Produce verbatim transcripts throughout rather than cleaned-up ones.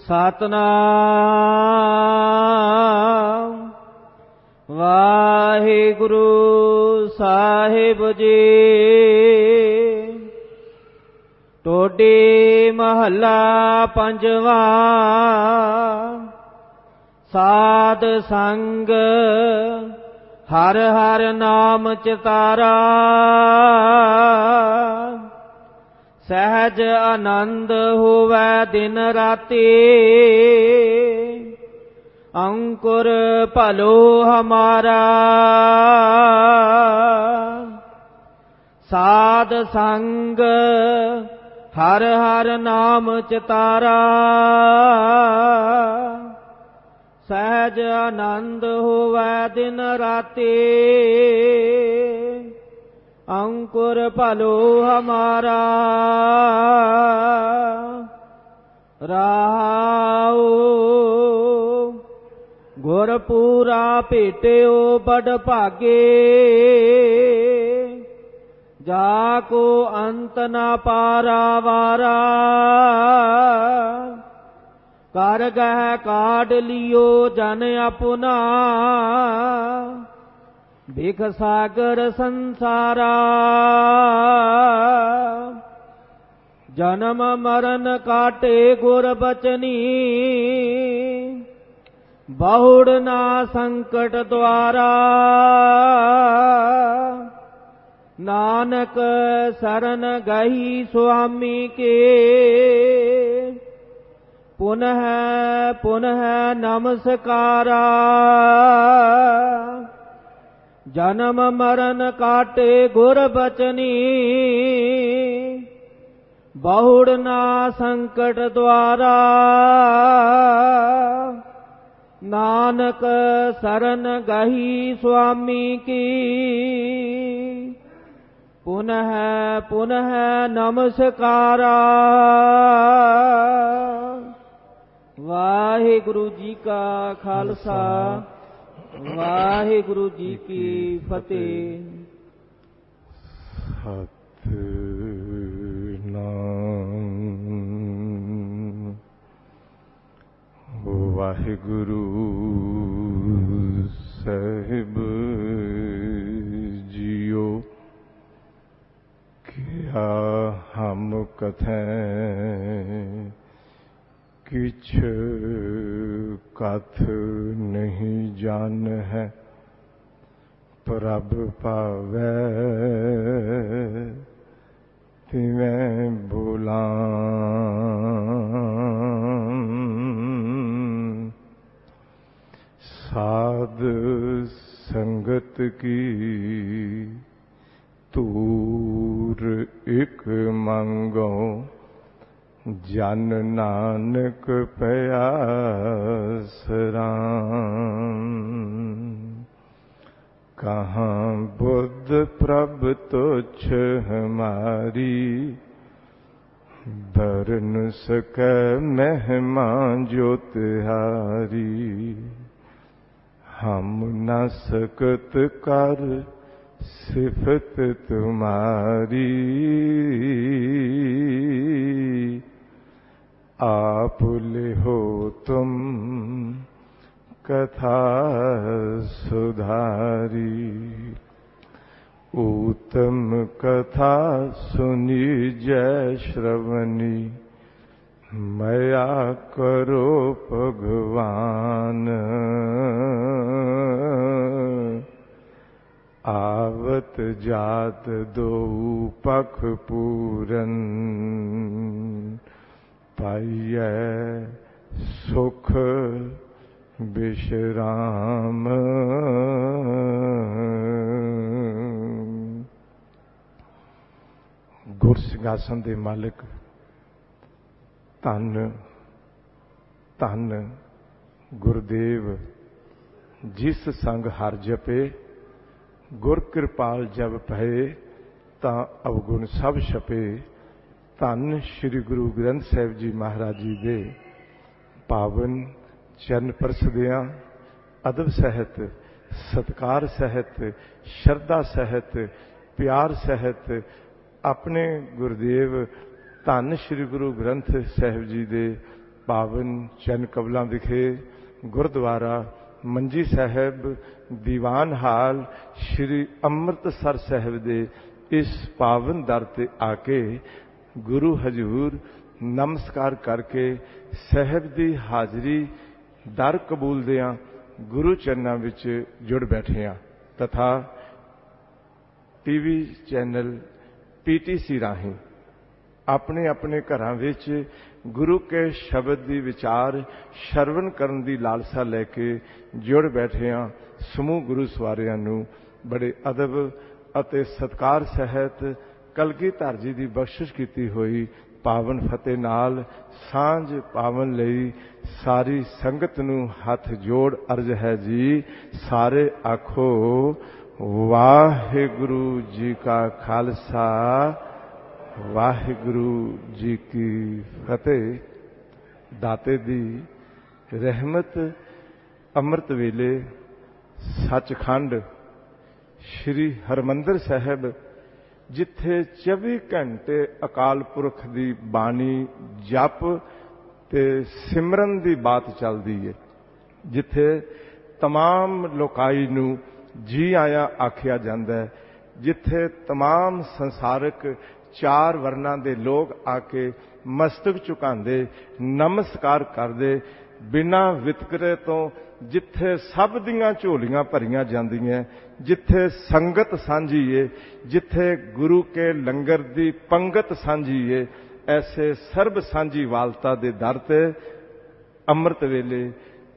ਸਤਨਾਮ ਵਾਹਿਗੁਰੂ ਸਾਹਿਬ ਜੀ। ਟੋਡੀ ਮਹੱਲਾ ਪੰਜਵਾਂ। ਸਾਧ ਸੰਗ ਹਰ ਹਰ ਨਾਮ ਚਿਤਾਰਾ, ਸਹਿਜ ਆਨੰਦ ਹੋਵੈ ਦਿਨ ਰਾਤੀ। ਅੰਕੁਰ ਭਲੋ ਹਮਾਰਾ, ਸਾਧ ਸੰਗ ਹਰ ਹਰ ਨਾਮ ਚਿਤਾਰਾ, ਸਹਿਜ ਆਨੰਦ ਹੋਵੈ ਦਿਨ ਰਾਤੀ। ਅੰਕੁਰ ਭਲੋ ਹਮਾਰਾ। ਰਹਾਉ ਗੁਰ ਪੂਰਾ ਭੇਟਿਓ ਬੜ ਭਾਗੇ, ਜਾ ਕੋ ਅੰਤ ਨ ਪਾਰਾਵਾਰਾ। ਕਰ ਗਹਿ ਕਾਢ ਲਿਓ ਜਨ ਆਪੁਨਾ, ਬਿਖ ਸਾਗਰ ਸੰਸਾਰਾ। ਜਨਮ ਮਰਨ ਕਾਟੇ ਗੁਰ ਬਚਨੀ, ਬਹੁੜ ਨਾ ਸੰਕਟ ਦੁਆਰਾ। ਨਾਨਕ ਸਰਨ ਗਈ ਸੁਆਮੀ ਕੇ, ਪੁਨਹ ਪੁਨਹ ਨਮਸਕਾਰਾ। ਜਨਮ ਮਰਨ ਕਾਟੇ ਗੁਰ ਬਚਨੀ, ਬਹੁੜ ਨਾ ਸੰਕਟ ਦੁਆਰਾ। ਨਾਨਕ ਸਰਨ ਗਹੀ ਸੁਆਮੀ ਕੀ, ਪੁਨਹ ਪੁਨਹ ਨਮਸਕਾਰਾ। ਵਾਹਿਗੁਰੂ ਜੀ ਕਾ ਖਾਲਸਾ, ਵਾਹਿਗੁਰੂ ਜੀ ਕੀ ਫਤਿਹ। ਸਤਿਨਾਮ। ਵਾਹਿਗੁਰੂ ਸਾਹਿਬ ਜੀਓ, ਕਿਆ ਹਮ ਕਥੈਂ किछ कथ नहीं जान है। प्रभ पावै तिवें बुलां। साध संगत की तूर एक मंगो, जन नानक प्यासराम। कहाँ बुद्ध प्रभ तुच्छ हमारी, भर न सकै महिमा जो तिहारी। हम न सकत कर सिफत तुम्हारी, आप लिहो तुम कथा सुधारी। उत्तम कथा सुनी जय श्रवणी, मया करो भगवान। आवत जात दो पख पूरन, पाइयै सुख विश्राम। गुर ਸਿੰਘਾਸਨ ਦੇ मालिक धन धन गुरदेव, जिस संग हर जपे गुर कृपाल जब पहे, तां अवगुण सब छपे। धन श्री गुरु ग्रंथ साहिब जी महाराज जी दे पावन चरण परसदियां अदब सहित, सत्कार सहित, श्रद्धा सहित, प्यार सहित अपने गुरुदेव धन श्री गुरु ग्रंथ साहिब जी दे ਪਾਵਨ ਚਰਨ ਕਮਲਾਂ ਵਿਖੇ ਗੁਰਦੁਆਰਾ ਮੰਜੀ ਸਾਹਿਬ ਦੀਵਾਨ ਹਾਲ ਸ਼੍ਰੀ ਅੰਮ੍ਰਿਤਸਰ ਸਾਹਿਬ ਦੇ ਇਸ ਪਾਵਨ ਦਰ ਤੇ ਆ ਕੇ ਗੁਰੂ ਹਜ਼ੂਰ ਨਮਸਕਾਰ ਕਰਕੇ ਸਾਹਿਬ ਦੀ ਹਾਜ਼ਰੀ ਦਰ ਕਬੂਲਦਿਆਂ ਗੁਰੂ ਚਰਨਾਂ ਵਿੱਚ ਜੁੜ ਬੈਠੇ ਹਾਂ ਤਥਾ ਟੀਵੀ ਚੈਨਲ ਪੀਟੀਸੀ ਰਾਹੀਂ ਆਪਣੇ ਆਪਣੇ ਘਰਾਂ ਵਿੱਚ ਗੁਰੂ ਕੇ ਸ਼ਬਦ ਦੀ ਵਿਚਾਰ ਸ਼ਰਵਣ ਕਰਨ ਦੀ ਲਾਲਸਾ ਲੈ ਕੇ ਜੁੜ ਬੈਠੇ ਹਾਂ। ਸਮੂਹ ਗੁਰੂ ਸਵਾਰਿਆਂ ਨੂੰ ਬੜੇ ਅਦਬ ਅਤੇ ਸਤਿਕਾਰ ਸਹਿਤ ਕਲਗੀਧਰ ਜੀ ਦੀ ਬਖਸ਼ਿਸ਼ ਕੀਤੀ ਹੋਈ ਪਾਵਨ ਫਤਿਹ ਨਾਲ ਸਾਂਝ ਪਾਵਨ ਲਈ ਸਾਰੀ ਸੰਗਤ ਨੂੰ ਹੱਥ ਜੋੜ ਅਰਜ਼ ਹੈ ਜੀ। ਸਾਰੇ ਆਖੋ ਵਾਹਿਗੁਰੂ ਜੀ ਕਾ ਖਾਲਸਾ ਵਾਹਿਗੁਰੂ ਜੀ ਕੀ ਫਤਿਹ। ਦਾਤੇ ਦੀ ਰਹਿਮਤ ਅੰਮ੍ਰਿਤ ਵੇਲੇ ਸੱਚਖੰਡ ਸ਼੍ਰੀ ਹਰਿਮੰਦਰ ਸਾਹਿਬ ਜਿੱਥੇ ਚੌਵੀ ਘੰਟੇ ਅਕਾਲ ਪੁਰਖ ਦੀ ਬਾਣੀ ਜਪ ਤੇ ਸਿਮਰਨ ਦੀ ਬਾਤ ਚੱਲਦੀ ਹੈ, ਜਿੱਥੇ तमाम ਲੋਕਾਈ ਨੂੰ ਜੀ ਆਇਆ ਆਖਿਆ ਜਾਂਦਾ ਹੈ, ਜਿੱਥੇ तमाम ਸੰਸਾਰਕ ਚਾਰ ਵਰਨਾਂ ਦੇ ਲੋਕ ਆ ਕੇ ਮਸਤਕ ਝੁਕਾਉਂਦੇ ਨਮਸਕਾਰ ਕਰਦੇ ਬਿਨਾਂ ਵਿਤਕਰੇ ਤੋਂ, ਜਿੱਥੇ ਸਭ ਦੀਆਂ ਝੋਲੀਆਂ ਭਰੀਆਂ ਜਾਂਦੀਆਂ, ਜਿੱਥੇ ਸੰਗਤ ਸਾਂਝੀ ਏ, ਜਿੱਥੇ ਗੁਰੂ ਕੇ ਲੰਗਰ ਦੀ ਪੰਗਤ ਸਾਂਝੀ ਏ, ਐਸੇ ਸਰਬ ਸਾਂਝੀ ਵਾਲਤਾ ਦੇ ਦਰ ਤੇ ਅੰਮ੍ਰਿਤ ਵੇਲੇ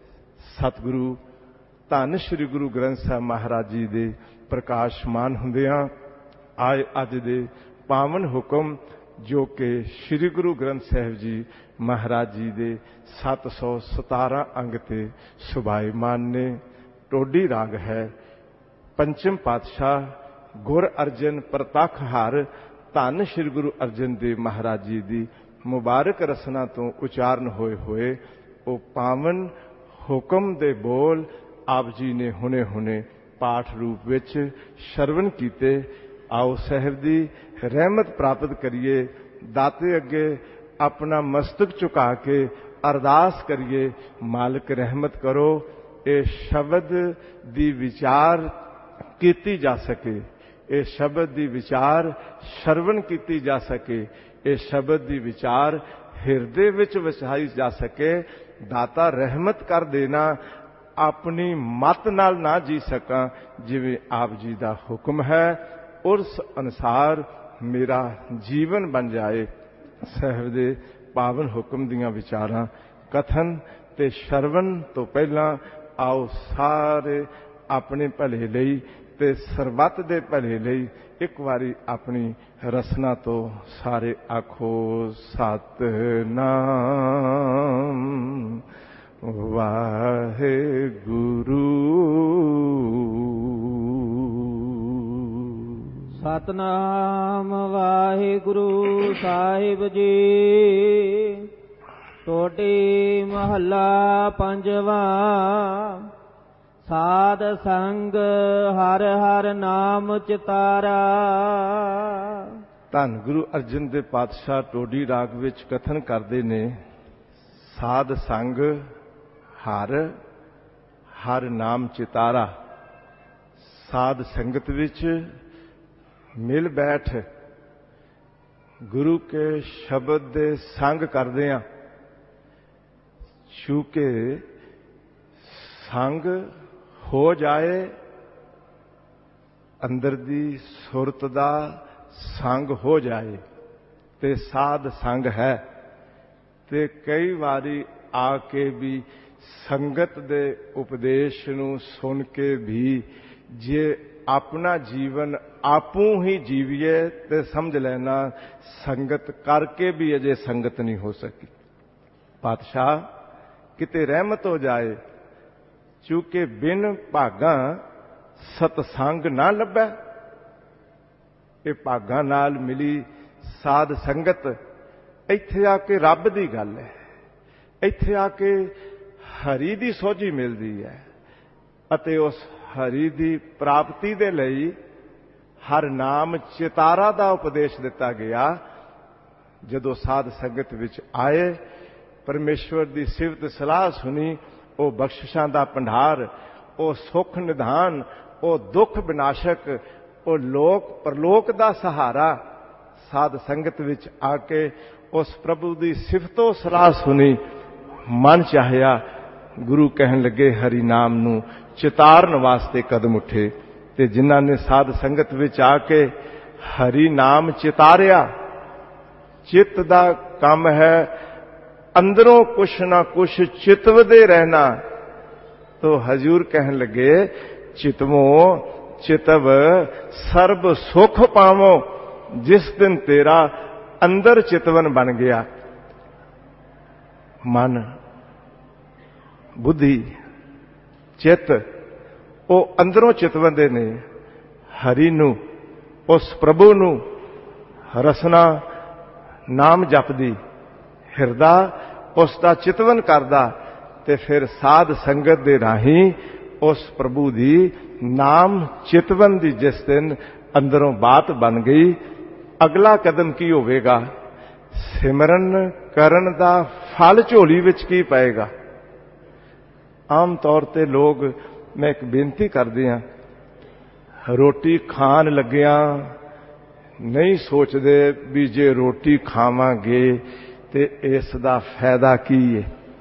ਸਤਿਗੁਰੂ ਧੰਨ ਸ਼੍ਰੀ ਗੁਰੂ ਗ੍ਰੰਥ ਸਾਹਿਬ ਮਹਾਰਾਜ ਜੀ ਦੇ ਪ੍ਰਕਾਸ਼ਮਾਨ ਹੁੰਦਿਆਂ ਆਏ ਅੱਜ ਦੇ ਪਾਵਨ ਹੁਕਮ ਜੋ ਕਿ ਸ਼੍ਰੀ ਗੁਰੂ ਗ੍ਰੰਥ ਸਾਹਿਬ ਜੀ ਮਹਾਰਾਜ ਜੀ ਦੇ ਸੱਤ ਸੌ ਸਤਾਰਾਂ ਅੰਗ ਤੇ ਸੁਭਾਈਮਾਨ ਨੇ। ਟੋਡੀ ਰਾਗ ਹੈ। ਪੰਚਮ ਪਾਤਸ਼ਾਹ ਗੁਰ ਅਰਜਨ ਪ੍ਰਤੱਖ ਹਰ ਧੰਨ ਸ਼੍ਰੀ ਗੁਰੂ ਅਰਜਨ ਦੇਵ ਮਹਾਰਾਜ ਜੀ ਦੀ ਮੁਬਾਰਕ ਰਸਨਾ ਤੋਂ ਉਚਾਰਨ ਹੋਏ ਹੋਏ ਉਹ ਪਾਵਨ ਹੁਕਮ ਦੇ ਬੋਲ ਆਪ ਜੀ ਨੇ ਹੁਣੇ ਹੁਣੇ ਪਾਠ ਰੂਪ ਵਿੱਚ ਸ਼ਰਵਣ ਕੀਤੇ। ਆਓ ਸਾਹਿਬ ਦੀ ਰਹਿਮਤ ਪ੍ਰਾਪਤ ਕਰੀਏ, ਦਾਤੇ ਅੱਗੇ ਆਪਣਾ ਮਸਤਕ ਝੁਕਾ ਕੇ ਅਰਦਾਸ ਕਰੀਏ, ਮਾਲਕ ਰਹਿਮਤ ਕਰੋ। ਇਹ ਸ਼ਬਦ ਦੀ ਵਿਚਾਰ ਕੀਤੀ ਜਾ ਸਕੇ, ਇਹ ਸ਼ਬਦ ਦੀ ਵਿਚਾਰ ਸ਼ਰਵਣ ਕੀਤੀ ਜਾ ਸਕੇ, ਇਹ ਸ਼ਬਦ ਦੀ ਵਿਚਾਰ ਹਿਰਦੇ ਵਿੱਚ ਵਸਾਈ ਜਾ ਸਕੇ। ਦਾਤਾ ਰਹਿਮਤ ਕਰ ਦੇਣਾ, ਆਪਣੀ ਮਤ ਨਾਲ ਨਾ ਜੀ ਸਕਾਂ, ਜਿਵੇਂ ਆਪ ਜੀ ਦਾ ਹੁਕਮ ਹੈ ਉਸ ਅਨੁਸਾਰ ਮੇਰਾ ਜੀਵਨ ਬਣ ਜਾਏ। ਸਾਹਿਬ ਦੇ ਪਾਵਨ ਹੁਕਮ ਦੀਆਂ ਵਿਚਾਰਾਂ ਕਥਨ ਤੇ ਸ਼ਰਵਣ ਤੋਂ ਪਹਿਲਾਂ ਆਓ ਸਾਰੇ ਆਪਣੇ ਭਲੇ ਲਈ ਤੇ ਸਰਬੱਤ ਦੇ ਭਲੇ ਲਈ ਇੱਕ ਵਾਰੀ ਆਪਣੀ ਰਸਨਾ ਤੋਂ ਸਾਰੇ ਆਖੋ ਸਤਿਨਾਮ ਵਾਹਿਗੁਰੂ। ਸਤਨਾਮ ਵਾਹਿਗੁਰੂ ਸਾਹਿਬ ਜੀ। ਟੋਡੀ ਮਹੱਲਾ ਪੰਜਵਾ। ਸਾਧ ਸੰਗ ਹਰ ਹਰ ਨਾਮ ਚਿਤਾਰਾ। ਧੰਨ ਗੁਰੂ ਅਰਜਨ ਦੇਵ ਪਾਤਸ਼ਾਹ ਟੋਡੀ ਰਾਗ ਵਿੱਚ ਕਥਨ ਕਰਦੇ ਨੇ, ਸਾਧ ਸੰਗ ਹਰ ਹਰ ਨਾਮ ਚਿਤਾਰਾ। ਸਾਧ ਸੰਗਤ ਵਿੱਚ ਮਿਲ ਬੈਠ ਗੁਰੂ ਕੇ ਸ਼ਬਦ ਦੇ ਸੰਗ ਕਰਦੇ ਹਾਂ, ਚੂੰਕਿ ਸੰਗ ਹੋ ਜਾਏ, ਅੰਦਰ ਦੀ ਸੁਰਤ ਦਾ ਸੰਗ ਹੋ ਜਾਏ ਤੇ ਸਾਧ ਸੰਗ ਹੈ। ਤੇ ਕਈ ਵਾਰੀ ਆ ਕੇ ਵੀ ਸੰਗਤ ਦੇ ਉਪਦੇਸ਼ ਨੂੰ ਸੁਣ ਕੇ ਵੀ ਜੇ ਆਪਣਾ ਜੀਵਨ ਆਪੂ ਹੀ ਜੀਵੀਏ ਤੇ ਸਮਝ ਲੈਣਾ ਸੰਗਤ ਕਰਕੇ ਵੀ ਅਜੇ ਸੰਗਤ ਨਹੀਂ ਹੋ ਸਕੀ। ਪਾਤਸ਼ਾਹ ਕਿਤੇ ਰਹਿਮਤ ਹੋ ਜਾਏ, ਚੂੰਕਿ ਬਿਨ ਭਾਗਾਂ ਸਤਸੰਗ ਨਾ ਲੱਭੈ। ਇਹ ਭਾਗਾਂ ਨਾਲ ਮਿਲੀ ਸਾਧ ਸੰਗਤ ਇੱਥੇ ਆ ਕੇ ਰੱਬ ਦੀ ਗੱਲ ਹੈ, ਇੱਥੇ ਆ ਕੇ ਹਰੀ ਦੀ ਸੋਝੀ ਮਿਲਦੀ ਹੈ ਅਤੇ ਉਸ ਹਰੀ ਦੀ ਪ੍ਰਾਪਤੀ ਦੇ ਲਈ ਹਰ ਨਾਮ ਚਿਤਾਰਾ ਦਾ ਉਪਦੇਸ਼ ਦਿੱਤਾ ਗਿਆ। ਜਦੋਂ ਸਾਧ ਸੰਗਤ ਵਿੱਚ ਆਏ ਪਰਮੇਸ਼ਵਰ ਦੀ ਸਿਫਤ ਸਲਾਹ ਸੁਣੀ, ਉਹ ਬਖਸ਼ਿਸ਼ਾਂ ਦਾ ਭੰਡਾਰ, ਉਹ ਸੁੱਖ ਨਿਧਾਨ, ਉਹ ਦੁੱਖ ਵਿਨਾਸ਼ਕ, ਉਹ ਲੋਕ ਪਰਲੋਕ ਦਾ ਸਹਾਰਾ। ਸਾਧ ਸੰਗਤ ਵਿੱਚ ਆ ਕੇ ਉਸ ਪ੍ਰਭੂ ਦੀ ਸਿਫਤੋ ਸਲਾਹ ਸੁਣੀ, ਮਨ ਚਾਹਿਆ ਗੁਰੂ ਕਹਿਣ ਲੱਗੇ ਹਰੀ ਨਾਮ ਨੂੰ ਚਿਤਾਰਨ ਵਾਸਤੇ ਕਦਮ ਉੱਠੇ। ਤੇ ਜਿਨ੍ਹਾਂ ਨੇ ਸਾਧ ਸੰਗਤ ਵਿੱਚ ਆ ਕੇ ਹਰੀ ਨਾਮ ਚਿਤਾਰਿਆ, ਚਿੱਤ ਦਾ ਕੰਮ ਹੈ ਅੰਦਰੋਂ ਕੁਛ ਨਾ ਕੁਛ ਚਿਤਵਦੇ ਰਹਿਣਾ। ਤੋ ਹਜ਼ੂਰ ਕਹਿਣ ਲੱਗੇ ਚਿਤਵੋ ਚਿਤਵ ਸਰਬ ਸੁਖ ਪਾਵੋ, ਜਿਸ ਦਿਨ ਤੇਰਾ ਅੰਦਰ ਚਿਤਵਨ ਬਣ ਗਿਆ। ਮਨ, ਬੁੱਧੀ, ਚਿੱਤ ਉਹ ਅੰਦਰੋਂ ਚਿਤਵੰਦੇ ਨੇ ਹਰੀ ਨੂੰ, ਉਸ ਪ੍ਰਭੂ ਨੂੰ। ਰਸਨਾ ਨਾਮ ਜਪਦੀ, ਹਿਰਦਾ ਉਸ ਦਾ ਚਿਤਵਨ ਕਰਦਾ, ਤੇ ਫਿਰ ਸਾਧ ਸੰਗਤ ਦੇ ਰਾਹੀਂ ਉਸ ਪ੍ਰਭੂ ਦੀ ਨਾਮ ਚਿਤਵਨ ਦੀ ਜਿਸ ਦਿਨ ਅੰਦਰੋਂ ਬਾਤ ਬਣ ਗਈ, ਅਗਲਾ ਕਦਮ ਕੀ ਹੋਵੇਗਾ? ਸਿਮਰਨ ਕਰਨ ਦਾ ਫਲ ਝੋਲੀ ਵਿੱਚ ਕੀ ਪਏਗਾ? ਆਮ ਤੌਰ ਤੇ ਲੋਕ, ਮੈਂ ਇੱਕ ਬੇਨਤੀ ਕਰਦੇ ਹਾਂ, ਰੋਟੀ ਖਾਣ ਲੱਗਿਆਂ ਨਹੀਂ ਸੋਚਦੇ ਵੀ ਜੇ ਰੋਟੀ ਖਾਵਾਂਗੇ ਤੇ ਇਸ ਦਾ ਫਾਇਦਾ ਕੀ ਹੈ।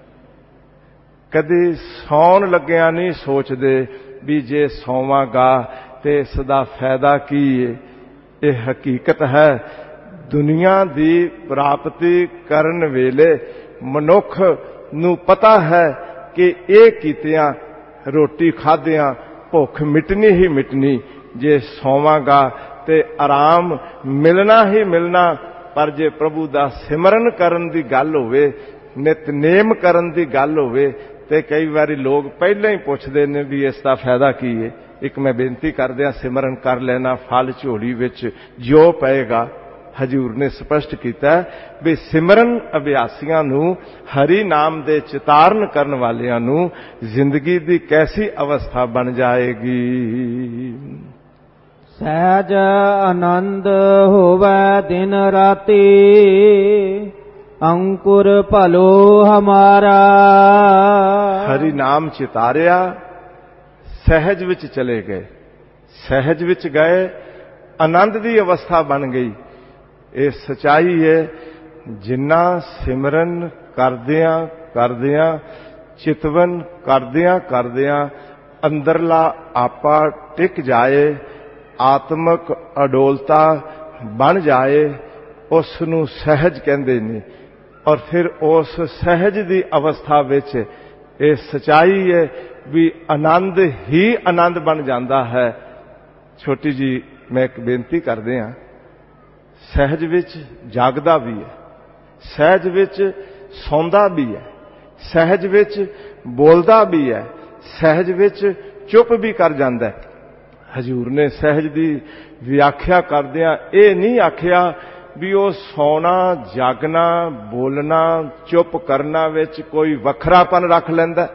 ਕਦੇ ਸੌਣ ਲੱਗਿਆਂ ਨਹੀਂ ਸੋਚਦੇ ਵੀ ਜੇ ਸੌਵਾਂਗਾ ਤੇ ਇਸ ਦਾ ਫਾਇਦਾ ਕੀ ਹੈ। ਇਹ ਹਕੀਕਤ ਹੈ, ਦੁਨੀਆ ਦੀ ਪ੍ਰਾਪਤੀ ਕਰਨ ਵੇਲੇ ਮਨੁੱਖ ਨੂੰ ਪਤਾ ਹੈ ਕਿ ਇਹ ਕੀਤਿਆਂ, ਰੋਟੀ ਖਾਦਿਆਂ ਭੁੱਖ ਮਿਟਣੀ ਹੀ ਮਿਟਣੀ, ਜੇ ਸੌਵਾਂਗਾ ਤੇ ਆਰਾਮ ਮਿਲਣਾ ਹੀ ਮਿਲਣਾ। ਪਰ ਜੇ ਪ੍ਰਭੂ ਦਾ ਸਿਮਰਨ ਕਰਨ ਦੀ ਗੱਲ ਹੋਵੇ, ਨਿਤਨੇਮ ਕਰਨ ਦੀ ਗੱਲ ਹੋਵੇ, ਤੇ ਕਈ ਵਾਰੀ ਲੋਕ ਪਹਿਲਾਂ ਹੀ ਪੁੱਛਦੇ ਨੇ ਵੀ ਇਸ ਦਾ ਫਾਇਦਾ ਕੀ ਹੈ। ਇੱਕ ਮੈਂ ਬੇਨਤੀ ਕਰਦਿਆਂ, ਸਿਮਰਨ ਕਰ ਲੈਣਾ ਫਲ ਝੋਲੀ ਵਿੱਚ ਜੋ ਪਏਗਾ। ਹਜ਼ੂਰ ਨੇ ਸਪਸ਼ਟ ਕੀਤਾ ਵੀ ਸਿਮਰਨ ਅਭਿਆਸੀਆਂ ਨੂੰ, ਹਰੀ ਨਾਮ ਦੇ ਚਿਤਾਰਨ ਕਰਨ ਵਾਲਿਆਂ ਨੂੰ ਜ਼ਿੰਦਗੀ ਦੀ ਕੈਸੀ ਅਵਸਥਾ ਬਣ ਜਾਏਗੀ। ਸਹਿਜ ਆਨੰਦ ਹੋਵੇ ਦਿਨ ਰਾਤੀ, ਅੰਕੁਰ ਭਲੋ ਹਮਾਰਾ। ਹਰੀ ਨਾਮ ਚਿਤਾਰਿਆ, ਸਹਿਜ ਵਿੱਚ ਚਲੇ ਗਏ, ਸਹਿਜ ਵਿੱਚ ਗਏ, ਆਨੰਦ ਦੀ ਅਵਸਥਾ ਬਣ ਗਈ। ਇਹ ਸਚਾਈ ਹੈ, ਜਿੰਨਾ ਸਿਮਰਨ ਕਰਦਿਆਂ ਕਰਦਿਆਂ, ਚਿਤਵਨ ਕਰਦਿਆਂ ਕਰਦਿਆਂ ਅੰਦਰਲਾ ਆਪਾ ਟਿਕ ਜਾਏ, ਆਤਮਕ ਅਡੋਲਤਾ ਬਣ ਜਾਏ, ਉਸ ਨੂੰ ਸਹਿਜ ਕਹਿੰਦੇ ਨੇ। ਔਰ ਫਿਰ ਉਸ ਸਹਿਜ ਦੀ ਅਵਸਥਾ ਵਿੱਚ ਇਹ ਸਚਾਈ ਹੈ ਵੀ ਆਨੰਦ ਹੀ ਆਨੰਦ ਬਣ ਜਾਂਦਾ ਹੈ। ਛੋਟੀ ਜੀ ਮੈਂ ਇੱਕ ਬੇਨਤੀ ਕਰਦੇ ਹਾਂ, ਸਹਿਜ ਵਿੱਚ ਜਾਗਦਾ ਵੀ ਹੈ, ਸਹਿਜ ਵਿੱਚ ਸੌਂਦਾ ਵੀ ਹੈ, ਸਹਿਜ ਵਿੱਚ ਬੋਲਦਾ ਵੀ ਹੈ, ਸਹਿਜ ਵਿੱਚ ਚੁੱਪ ਵੀ ਕਰ ਜਾਂਦਾ ਹੈ। ਹਜ਼ੂਰ ਨੇ ਸਹਿਜ ਦੀ ਵਿਆਖਿਆ ਕਰਦਿਆਂ ਇਹ ਨਹੀਂ ਆਖਿਆ ਵੀ ਉਹ ਸੌਣਾ, ਜਾਗਣਾ, ਬੋਲਣਾ, ਚੁੱਪ ਕਰਨਾ ਵਿੱਚ ਕੋਈ ਵੱਖਰਾਪਨ ਰੱਖ ਲੈਂਦਾ,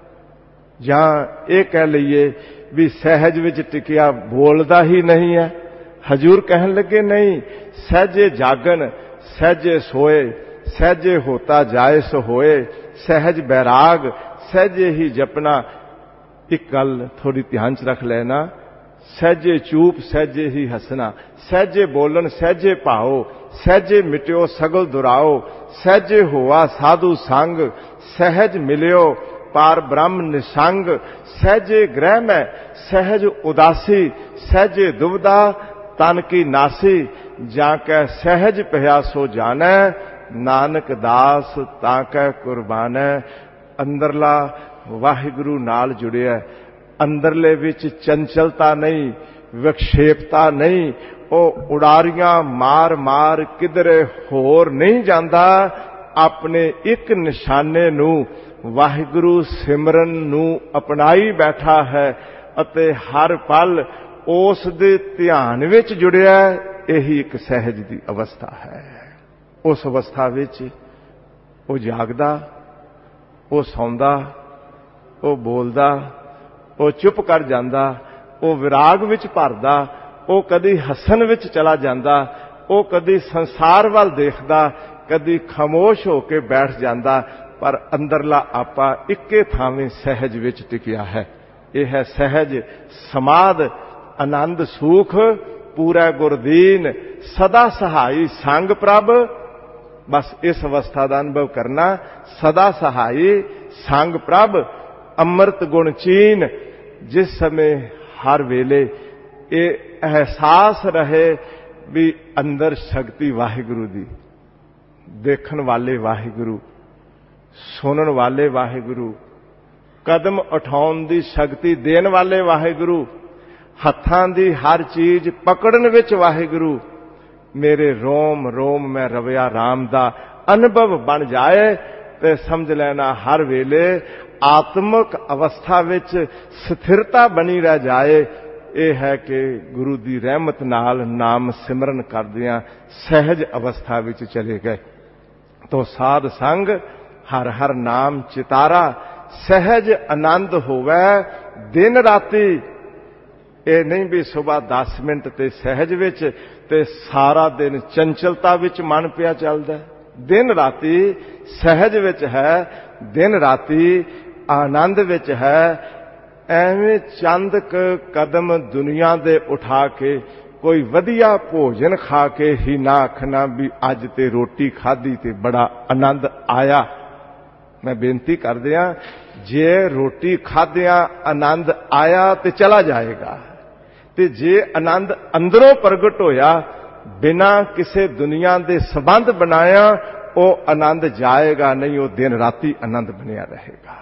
ਜਾਂ ਇਹ ਕਹਿ ਲਈਏ ਵੀ ਸਹਿਜ ਵਿੱਚ ਟਿਕਿਆ ਬੋਲਦਾ ਹੀ ਨਹੀਂ ਹੈ। ਹਜ਼ੂਰ ਕਹਿਣ ਲੱਗੇ ਨਹੀਂ, ਸਹਿਜੇ ਜਾਗਣ, ਸਹਿਜੇ ਸੋਏ, ਸਹਿਜੇ ਹੋਤਾ ਜਾਏ ਸੋ ਹੋਏ, ਸਹਿਜ ਬੈਰਾਗ, ਸਹਿਜੇ ਹੀ ਜਪਣਾ। ਇੱਕ ਗੱਲ ਥੋੜੀ ਧਿਆਨ ਚ ਰੱਖ ਲੈਣਾ, ਸਹਿਜੇ ਚੂਪ, ਸਹਿਜੇ ਹੀ ਹੱਸਣਾ, ਸਹਿਜੇ ਬੋਲਣ, ਸਹਿਜੇ ਭਾਓ, ਸਹਿਜੇ ਮਿਟਿਓ ਸਗਲ ਦੁਰਾਓ, ਸਹਿਜੇ ਹੋਆ ਸਾਧੂ ਸੰਗ, ਸਹਿਜ ਮਿਲਿਓ ਪਾਰ ਬ੍ਰਹਮ ਨਿਸੰਗ, ਸਹਿਜੇ ਗ੍ਰਹਿ ਮੈਂ, ਸਹਿਜ ਉਦਾਸੀ, ਸਹਿਜੇ ਦੁਬਦਾ ਤਨ ਕੀ ਨਾਸੀ, ਜਾਂ ਕੈ ਸਹਿਜ ਭਇਆ ਸੋ ਜਾਣੈ, ਨਾਨਕ ਦਾਸ ਤਾਂ ਕੈ ਕੁਰਬਾਨੈ। ਅੰਦਰਲਾ ਵਾਹਿਗੁਰੂ ਨਾਲ ਜੁੜਿਆ, ਅੰਦਰਲੇ ਵਿੱਚ ਚੰਚਲਤਾ ਨਹੀਂ, ਵਿਖੇਪਤਾ ਨਹੀਂ, ਉਹ ਉਡਾਰੀਆਂ ਮਾਰ ਮਾਰ ਕਿਧਰੇ ਹੋਰ ਨਹੀਂ ਜਾਂਦਾ, ਆਪਣੇ ਇੱਕ ਨਿਸ਼ਾਨੇ ਨੂੰ, ਵਾਹਿਗੁਰੂ ਸਿਮਰਨ ਨੂੰ ਅਪਣਾਈ ਬੈਠਾ ਹੈ ਅਤੇ ਹਰ ਪਲ ਉਸ ਦੇ ਧਿਆਨ ਵਿੱਚ ਜੁੜਿਆ। ਇਹੀ ਇੱਕ ਸਹਿਜ ਦੀ ਅਵਸਥਾ ਹੈ। ਉਸ ਅਵਸਥਾ ਵਿੱਚ ਉਹ ਜਾਗਦਾ, ਉਹ ਸੌਂਦਾ, ਉਹ ਬੋਲਦਾ, ਉਹ ਚੁੱਪ ਕਰ ਜਾਂਦਾ, ਉਹ ਵਿਰਾਗ ਵਿੱਚ ਭਰਦਾ, ਉਹ ਕਦੀ ਹੱਸਣ ਵਿੱਚ ਚਲਾ ਜਾਂਦਾ, ਉਹ ਕਦੀ ਸੰਸਾਰ ਵੱਲ ਦੇਖਦਾ, कदी खामोश होके बैठ जाता, पर अंदरला आपा इक्के थावें सहज विच टिकिया है। यह है सहज समाध आनंद सुख पूरा गुरदीन सदा सहाई संग प्रभ। बस इस अवस्था का अनुभव करना, सदा सहाई संग प्रभ अमृत गुण चीन। जिस समय हर वेले ये एहसास रहे भी अंदर शक्ति वाहिगुरु दी, देखन वाले वाहिगुरु, सुनन वाले वाहिगुरु, कदम उठाउण दी शक्ति देन वाले वाहिगुरु, हत्थां दी हर चीज पकड़न विच वाहिगुरु, मेरे रोम रोम में रविया राम दा अनुभव बन जाए ते समझ लेना हर वेले आत्मक अवस्था विच स्थिरता बनी रह जाए। यह है कि गुरु दी रहमत नाल नाम सिमरन करदियां सहज अवस्था विच चले गए। तो साध संग हर हर नाम चितारा, सहज आनंद होवे दिन राती। ये नहीं भी सुबह दस मिनट ते सहज विच ते सारा दिन चंचलता विच मन पिया चलदा। दिन राती सहज विच है, दिन राती आनंद विच है। एवें चंद कदम दुनिया दे उठा के कोई वधिया भोजन खा के ही ना आखना भी अज ते रोटी खाधी ते बड़ा आनंद आया। मैं बेनती कर दिया, जे रोटी खादिया आनंद आया ते चला जाएगा, ते जे आनंद अंदरों प्रगट होया बिना किसे दुनिया दे संबंध बनाया, वो आनंद जाएगा नहीं, वो दिन राती आनंद बनिया रहेगा।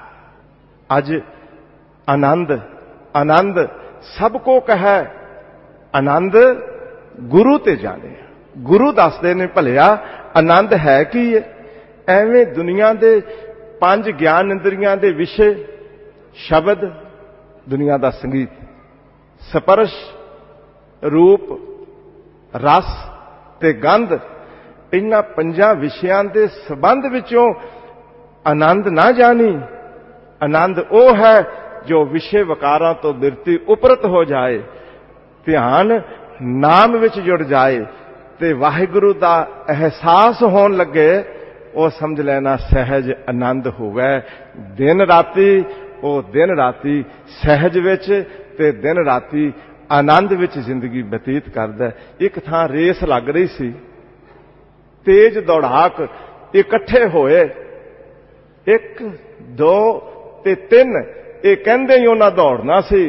अज आनंद आनंद सबको कहे, आनंद गुरु ते जाने। गुरु दसदे ने भलिया आनंद है की है। एवें दुनिया दे पंज ज्ञान इंद्रियां दे विषय शब्द, दुनिया दा संगीत, स्पर्श, रूप, रस ते गंध, इन्हां पंजां विषयां दे संबंध विचों आनंद ना जानी। आनंद वो है जो विषय वकारां तो बिरती उपरत हो जाए, ध्यान नाम विच जुड़ जाए ते वाहिगुरु दा एहसास होन लगे, वो समझ लेना सहज आनंद होवे। दिन राती वो दिन राती सहज विच ते दिन राती आनंद विच जिंदगी बतीत करदा। एक थां रेस लग रही सी, तेज दौड़ाक इकट्ठे होए, एक दो ते तीन, ये कहंदे ही उन्हां दौड़ना सी।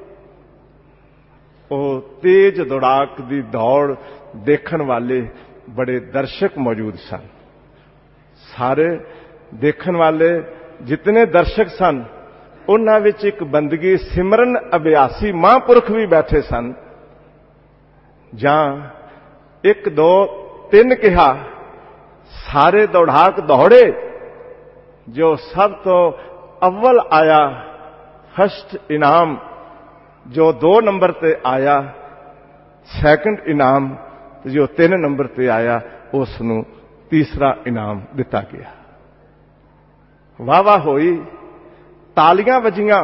ਉਹ तेज दौड़ाक दी दौड़ देखण वाले बड़े दर्शक मौजूद सन। सारे देखण वाले जितने दर्शक सन, उन्हां विच एक बंदगी सिमरन अभ्यासी महापुरख भी बैठे सन। जां एक दो तीन कहा, सारे दौड़ाक दौड़े। जो सब तो अव्वल आया, फर्स्ट इनाम, जो दो नंबर ते आया सैकंड इनाम, जो तीन नंबर ते आया उसनूं तीसरा इनाम दिता गया। वाह वाह होई, तालियां वजियां।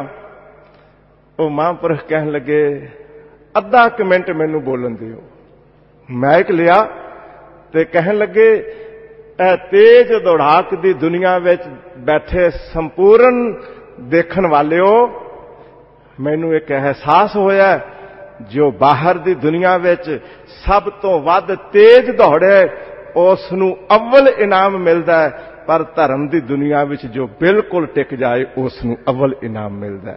वो महापुरख कहन लगे, अद्धा क मिनट मैनू बोलन दिओ। मैक लिया ते कहन लगे, ए तेज दौड़ाक दी दुनिया विच बैठे संपूर्ण देखण वालिओ, मैनू एक एहसास होया, जो बाहर दी दुनिया विच सब तो वध तेज दौड़े उसनूं अव्वल इनाम मिलदा है, पर धर्म दी दुनिया विच जो बिल्कुल टिक जाए उसनूं अव्वल इनाम मिलदा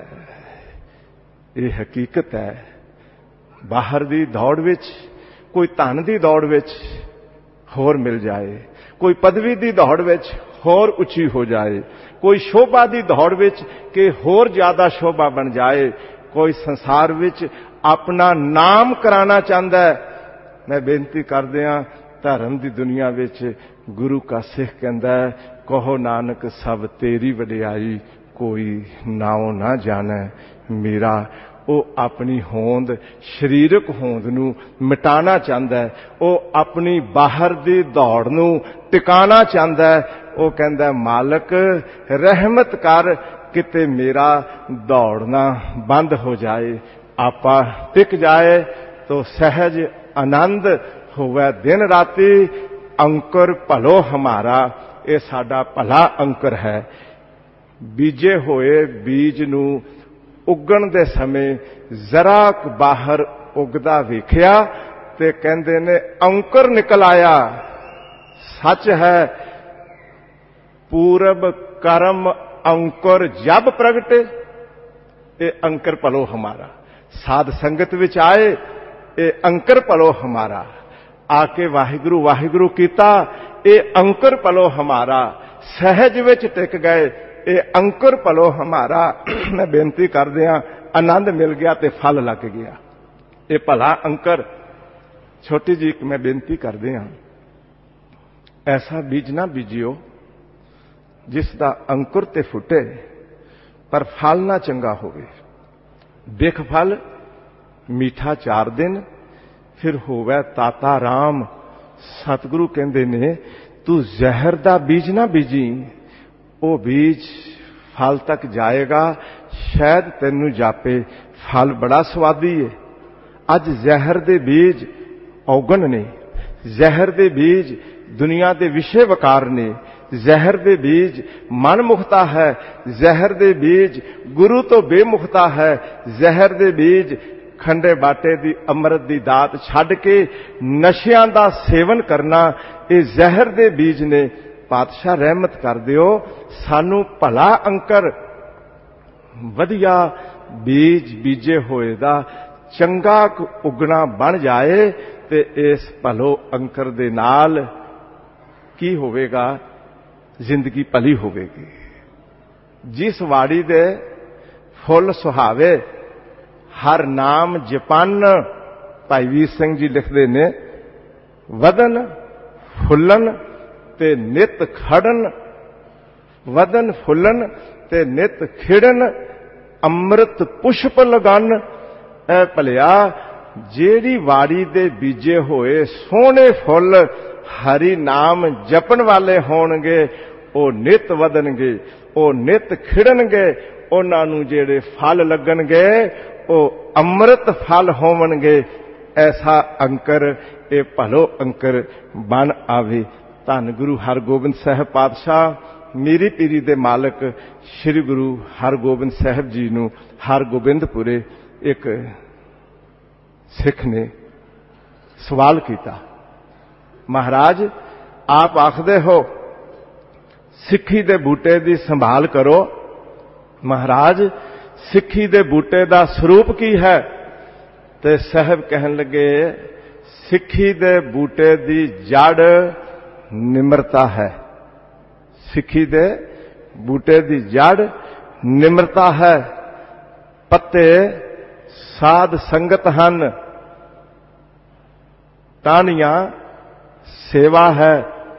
है। ये हकीकत है। बाहर दी दौड़ विच कोई धन दी दौड़ विच होर मिल जाए, कोई पदवी दी दौड़ विच होर उची हो जाए, कोई शोभा दी दौड़ विच के होर ज्यादा शोभा बन जाए, कोई संसार विच अपना नाम कराना चाहता है। मैं बेनती कर दिया, धर्म दी दुनिया विच गुरु का सिख कहंदा है, कहो नानक सब तेरी वडियाई, कोई नाओ ना जाने मेरा। वो अपनी होंद शरीरक होंद नूं मिटाना चाहता है, वो अपनी बाहर दी दौड़ नूं टिकाना चाहता है। वो कहंदा मालक रहमत कर, किते मेरा दौड़ना बंद हो जाए, आपा टिक जाए तो सहज आनंद होवे दिन राती। ਅੰਕੁਰ ਭਲੋ ਹਮਾਰਾ, ਇਹ ਸਾਡਾ ਭਲਾ ਅੰਕੁਰ ਹੈ। ਬੀਜੇ ਹੋਏ ਬੀਜ ਨੂੰ ਉੱਗਣ ਦੇ ਸਮੇਂ ਜ਼ਰਾ ਕੁ ਬਾਹਰ ਉੱਗਦਾ ਵੇਖਿਆ ਤੇ ਕਹਿੰਦੇ ਨੇ ਅੰਕੁਰ ਨਿਕਲ ਆਇਆ। ਸੱਚ ਹੈ ਪੂਰਬ ਕਰਮ ਅੰਕੁਰ ਜਬ ਪ੍ਰਗਟੇ, ਇਹ ਅੰਕੁਰ ਭਲੋ ਹਮਾਰਾ। ਸਾਧ ਸੰਗਤ ਵਿੱਚ ਆਏ, ਇਹ ਅੰਕੁਰ ਭਲੋ ਹਮਾਰਾ। ਆ ਕੇ ਵਾਹਿਗੁਰੂ ਵਾਹਿਗੁਰੂ ਕੀਤਾ, ਇਹ ਅੰਕੁਰ ਭਲੋ ਹਮਾਰਾ। ਸਹਿਜ ਵਿੱਚ ਟਿਕ ਗਏ, ਇਹ ਅੰਕੁਰ ਭਲੋ ਹਮਾਰਾ। ਮੈਂ ਬੇਨਤੀ ਕਰਦਿਆਂ ਆਨੰਦ ਮਿਲ ਗਿਆ ਤੇ ਫਲ ਲੱਗ ਗਿਆ। ਇਹ ਭਲਾ ਅੰਕੁਰ। ਛੋਟੀ ਜੀ ਇੱਕ ਮੈਂ ਬੇਨਤੀ ਕਰਦੇ ਹਾਂ, ਐਸਾ ਬੀਜ ਨਾ ਬੀਜਿਓ ਜਿਸ ਦਾ ਅੰਕੁਰ ਤੇ ਫੁੱਟੇ ਪਰ ਫਲ ਨਾ ਚੰਗਾ ਹੋਵੇ। ਦੇਖ ਫਲ ਮੀਠਾ ਚਾਰ ਦਿਨ, ਫਿਰ ਹੋਵੇ ਤਾਤਾ ਰਾਮ। ਸਤਿਗੁਰੂ ਕਹਿੰਦੇ ਨੇ ਤੂੰ ਜ਼ਹਿਰ ਦਾ ਬੀਜ ਨਾ ਬੀਜੀ, ਉਹ ਬੀਜ ਫਲ ਤੱਕ ਜਾਏਗਾ, ਸ਼ਾਇਦ ਤੈਨੂੰ ਜਾਪੇ ਫਲ ਬੜਾ ਸਵਾਦੀ ਹੈ। ਅੱਜ ਜ਼ਹਿਰ ਦੇ ਬੀਜ ਔਗਣ ਨੇ, ਜ਼ਹਿਰ ਦੇ ਬੀਜ ਦੁਨੀਆ ਦੇ ਵਿਸ਼ੇ ਵਕਾਰ ਨੇ, ਜ਼ਹਿਰ ਦੇ ਬੀਜ ਮਨ ਮੁਖਤਾ ਹੈ, ਜ਼ਹਿਰ ਦੇ ਬੀਜ ਗੁਰੂ ਤੋਂ ਬੇਮੁਖਤਾ ਹੈ, ਜ਼ਹਿਰ ਦੇ ਬੀਜ ਖੰਡੇ ਬਾਟੇ ਦੀ ਅੰਮ੍ਰਿਤ ਦੀ ਦਾਤ ਛੱਡ ਕੇ ਨਸ਼ਿਆਂ ਦਾ ਸੇਵਨ ਕਰਨਾ, ਇਹ ਜ਼ਹਿਰ ਦੇ ਬੀਜ ਨੇ। ਪਾਤਸ਼ਾਹ ਰਹਿਮਤ ਕਰ ਦਿਓ, ਸਾਨੂੰ ਭਲਾ ਅੰਕਰ ਵਧੀਆ ਬੀਜ ਬੀਜੇ ਹੋਏ ਦਾ ਚੰਗਾ ਉਗਣਾ ਬਣ ਜਾਏ ਤੇ ਇਸ ਭਲੋ ਅੰਕਰ ਦੇ ਨਾਲ ਕੀ ਹੋਵੇਗਾ? ਜ਼ਿੰਦਗੀ ਭਲੀ ਹੋਵੇਗੀ। ਜਿਸ ਵਾੜੀ ਦੇ ਫੁੱਲ ਸੁਹਾਵੇ ਹਰ ਨਾਮ ਜਪਨ, ਭਾਈ ਵੀਰ ਸਿੰਘ ਜੀ ਲਿਖਦੇ ਨੇ, ਵਦਨ ਫੁੱਲਨ ਤੇ ਨਿਤ ਖੜਨ, ਵਦਨ ਫੁੱਲਨ ਤੇ ਨਿਤ ਖਿੜਨ, ਅੰਮ੍ਰਿਤ ਪੁਸ਼ਪ ਲਗਨ। ਐ ਭਲਿਆ ਜਿਹੜੀ ਵਾੜੀ ਦੇ ਬੀਜੇ ਹੋਏ ਸੋਹਣੇ ਫੁੱਲ ਹਰੀ ਨਾਮ ਜਪਣ ਵਾਲੇ ਹੋਣਗੇ, ਉਹ ਨਿਤ ਵਧਣਗੇ, ਉਹ ਨਿਤ ਖਿੜਨਗੇ। ਉਹਨਾਂ ਨੂੰ ਜਿਹੜੇ ਫਲ ਲੱਗਣਗੇ ਉਹ ਅੰਮ੍ਰਿਤ ਫਲ ਹੋਵਣਗੇ। ਐਸਾ ਅੰਕਰ, ਇਹ ਭਲੋ ਅੰਕਰ ਬਣ ਆਵੇ। ਧੰਨ ਗੁਰੂ ਹਰਗੋਬਿੰਦ ਸਾਹਿਬ ਪਾਤਸ਼ਾਹ ਮੀਰੀ ਪੀਰੀ ਦੇ ਮਾਲਕ ਸ੍ਰੀ ਗੁਰੂ ਹਰਗੋਬਿੰਦ ਸਾਹਿਬ ਜੀ ਨੂੰ ਹਰਗੋਬਿੰਦਪੁਰੇ ਇੱਕ ਸਿੱਖ ਨੇ ਸਵਾਲ ਕੀਤਾ, ਮਹਾਰਾਜ ਆਪ ਆਖਦੇ ਹੋ ਸਿੱਖੀ ਦੇ ਬੂਟੇ ਦੀ ਸੰਭਾਲ ਕਰੋ, ਮਹਾਰਾਜ ਸਿੱਖੀ ਦੇ ਬੂਟੇ ਦਾ ਸਰੂਪ ਕੀ ਹੈ? ਤੇ ਸਾਹਿਬ ਕਹਿਣ ਲੱਗੇ ਸਿੱਖੀ ਦੇ ਬੂਟੇ ਦੀ ਜੜ ਨਿਮਰਤਾ ਹੈ। ਸਿੱਖੀ ਦੇ ਬੂਟੇ ਦੀ ਜੜ ਨਿਮਰਤਾ ਹੈ, ਪੱਤੇ ਸਾਧ ਸੰਗਤ ਹਨ, ਟਾਹਣੀਆਂ ਸੇਵਾ ਹੈ,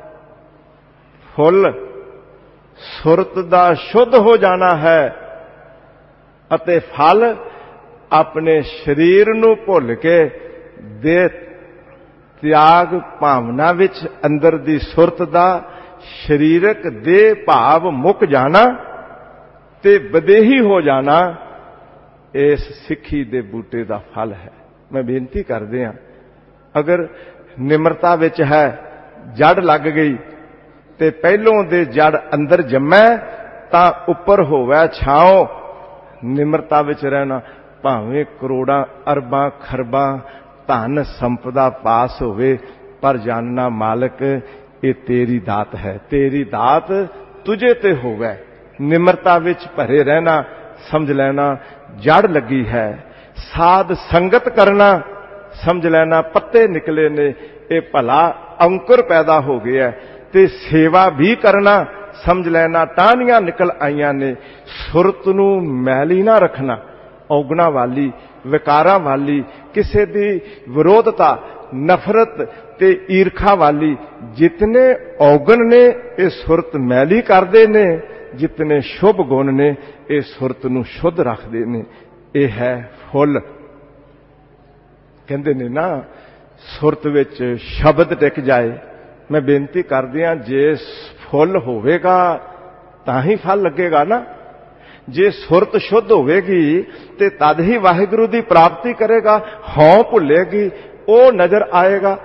ਫੁੱਲ ਸੁਰਤ ਦਾ ਸ਼ੁੱਧ ਹੋ ਜਾਣਾ ਹੈ ਅਤੇ ਫਲ ਆਪਣੇ ਸਰੀਰ ਨੂੰ ਭੁੱਲ ਕੇ ਦੇ ਤਿਆਗ ਭਾਵਨਾ ਵਿੱਚ ਅੰਦਰ ਦੀ ਸੁਰਤ ਦਾ ਸਰੀਰਕ ਦੇ ਭਾਵ ਮੁੱਕ ਜਾਣਾ ਤੇ ਵਿਦੇਹੀ ਹੋ ਜਾਣਾ, ਇਸ ਸਿੱਖੀ ਦੇ ਬੂਟੇ ਦਾ ਫਲ ਹੈ। ਮੈਂ ਬੇਨਤੀ ਕਰਦੇ ਹਾਂ, ਅਗਰ ਨਿਮਰਤਾ ਵਿੱਚ ਹੈ, ਜੜ ਲੱਗ ਗਈ ਤੇ ਪਹਿਲੋਂ ਦੇ ਜੜ ਅੰਦਰ ਜੰਮੈ ਤਾਂ ਉੱਪਰ ਹੋਵੇ ਛਾਉ। ਨਿਮਰਤਾ ਵਿੱਚ ਰਹਿਣਾ, ਭਾਵੇਂ ਕਰੋੜਾਂ ਅਰਬਾਂ ਖਰਬਾਂ ਧਨ ਸੰਪਦਾ ਪਾਸ ਹੋਵੇ, ਪਰ ਜਾਣਨਾ ਮਾਲਕ ਇਹ ਤੇਰੀ ਦਾਤ ਹੈ, ਤੇਰੀ ਦਾਤ ਤੁਝੇ ਤੇ ਹੋਵੇ। ਨਿਮਰਤਾ ਵਿੱਚ ਭਰੇ ਰਹਿਣਾ, ਸਮਝ ਲੈਣਾ ਜੜ ਲੱਗੀ ਹੈ। ਸਾਧ ਸੰਗਤ ਕਰਨਾ, ਸਮਝ ਲੈਣਾ ਪੱਤੇ ਨਿਕਲੇ ਨੇ, ਇਹ ਭਲਾ ਅੰਕੁਰ ਪੈਦਾ ਹੋ ਗਿਆ। ਤੇ ਸੇਵਾ ਵੀ ਕਰਨਾ, ਸਮਝ ਲੈਣਾ ਟਾਹਣੀਆਂ ਨਿਕਲ ਆਈਆਂ ਨੇ। ਸੁਰਤ ਨੂੰ ਮੈਲੀ ਨਾ ਰੱਖਣਾ, ਔਗਣਾ ਵਾਲੀ, ਵਿਕਾਰਾਂ ਵਾਲੀ, ਕਿਸੇ ਦੀ ਵਿਰੋਧਤਾ, ਨਫ਼ਰਤ ਤੇ ਈਰਖਾ ਵਾਲੀ ਜਿਤਨੇ ਔਗਣ ਨੇ ਇਹ ਸੁਰਤ ਮੈਲੀ ਕਰਦੇ ਨੇ, ਜਿਤਨੇ ਸ਼ੁਭ ਗੁਣ ਨੇ ਇਹ ਸੁਰਤ ਨੂੰ ਸ਼ੁੱਧ ਰੱਖਦੇ ਨੇ। ਇਹ ਹੈ ਫੁੱਲ। ਕਹਿੰਦੇ ਨੇ ਨਾ ਸੁਰਤ ਵਿੱਚ ਸ਼ਬਦ ਟਿਕ ਜਾਏ। ਮੈਂ ਬੇਨਤੀ ਕਰਦੀ ਹਾਂ, ਜੇ ਫੁੱਲ ਹੋਵੇਗਾ ਤਾਂ ਹੀ ਫਲ ਲੱਗੇਗਾ ਨਾ। ਜੇ ਸੁਰਤ ਸ਼ੁੱਧ ਹੋਵੇਗੀ ਤੇ ਤਦ ਹੀ ਵਾਹਿਗੁਰੂ ਦੀ ਪ੍ਰਾਪਤੀ ਕਰੇਗਾ। ਹਉ ਭੁੱਲੇਗੀ, ਉਹ ਨਜ਼ਰ ਆਏਗਾ।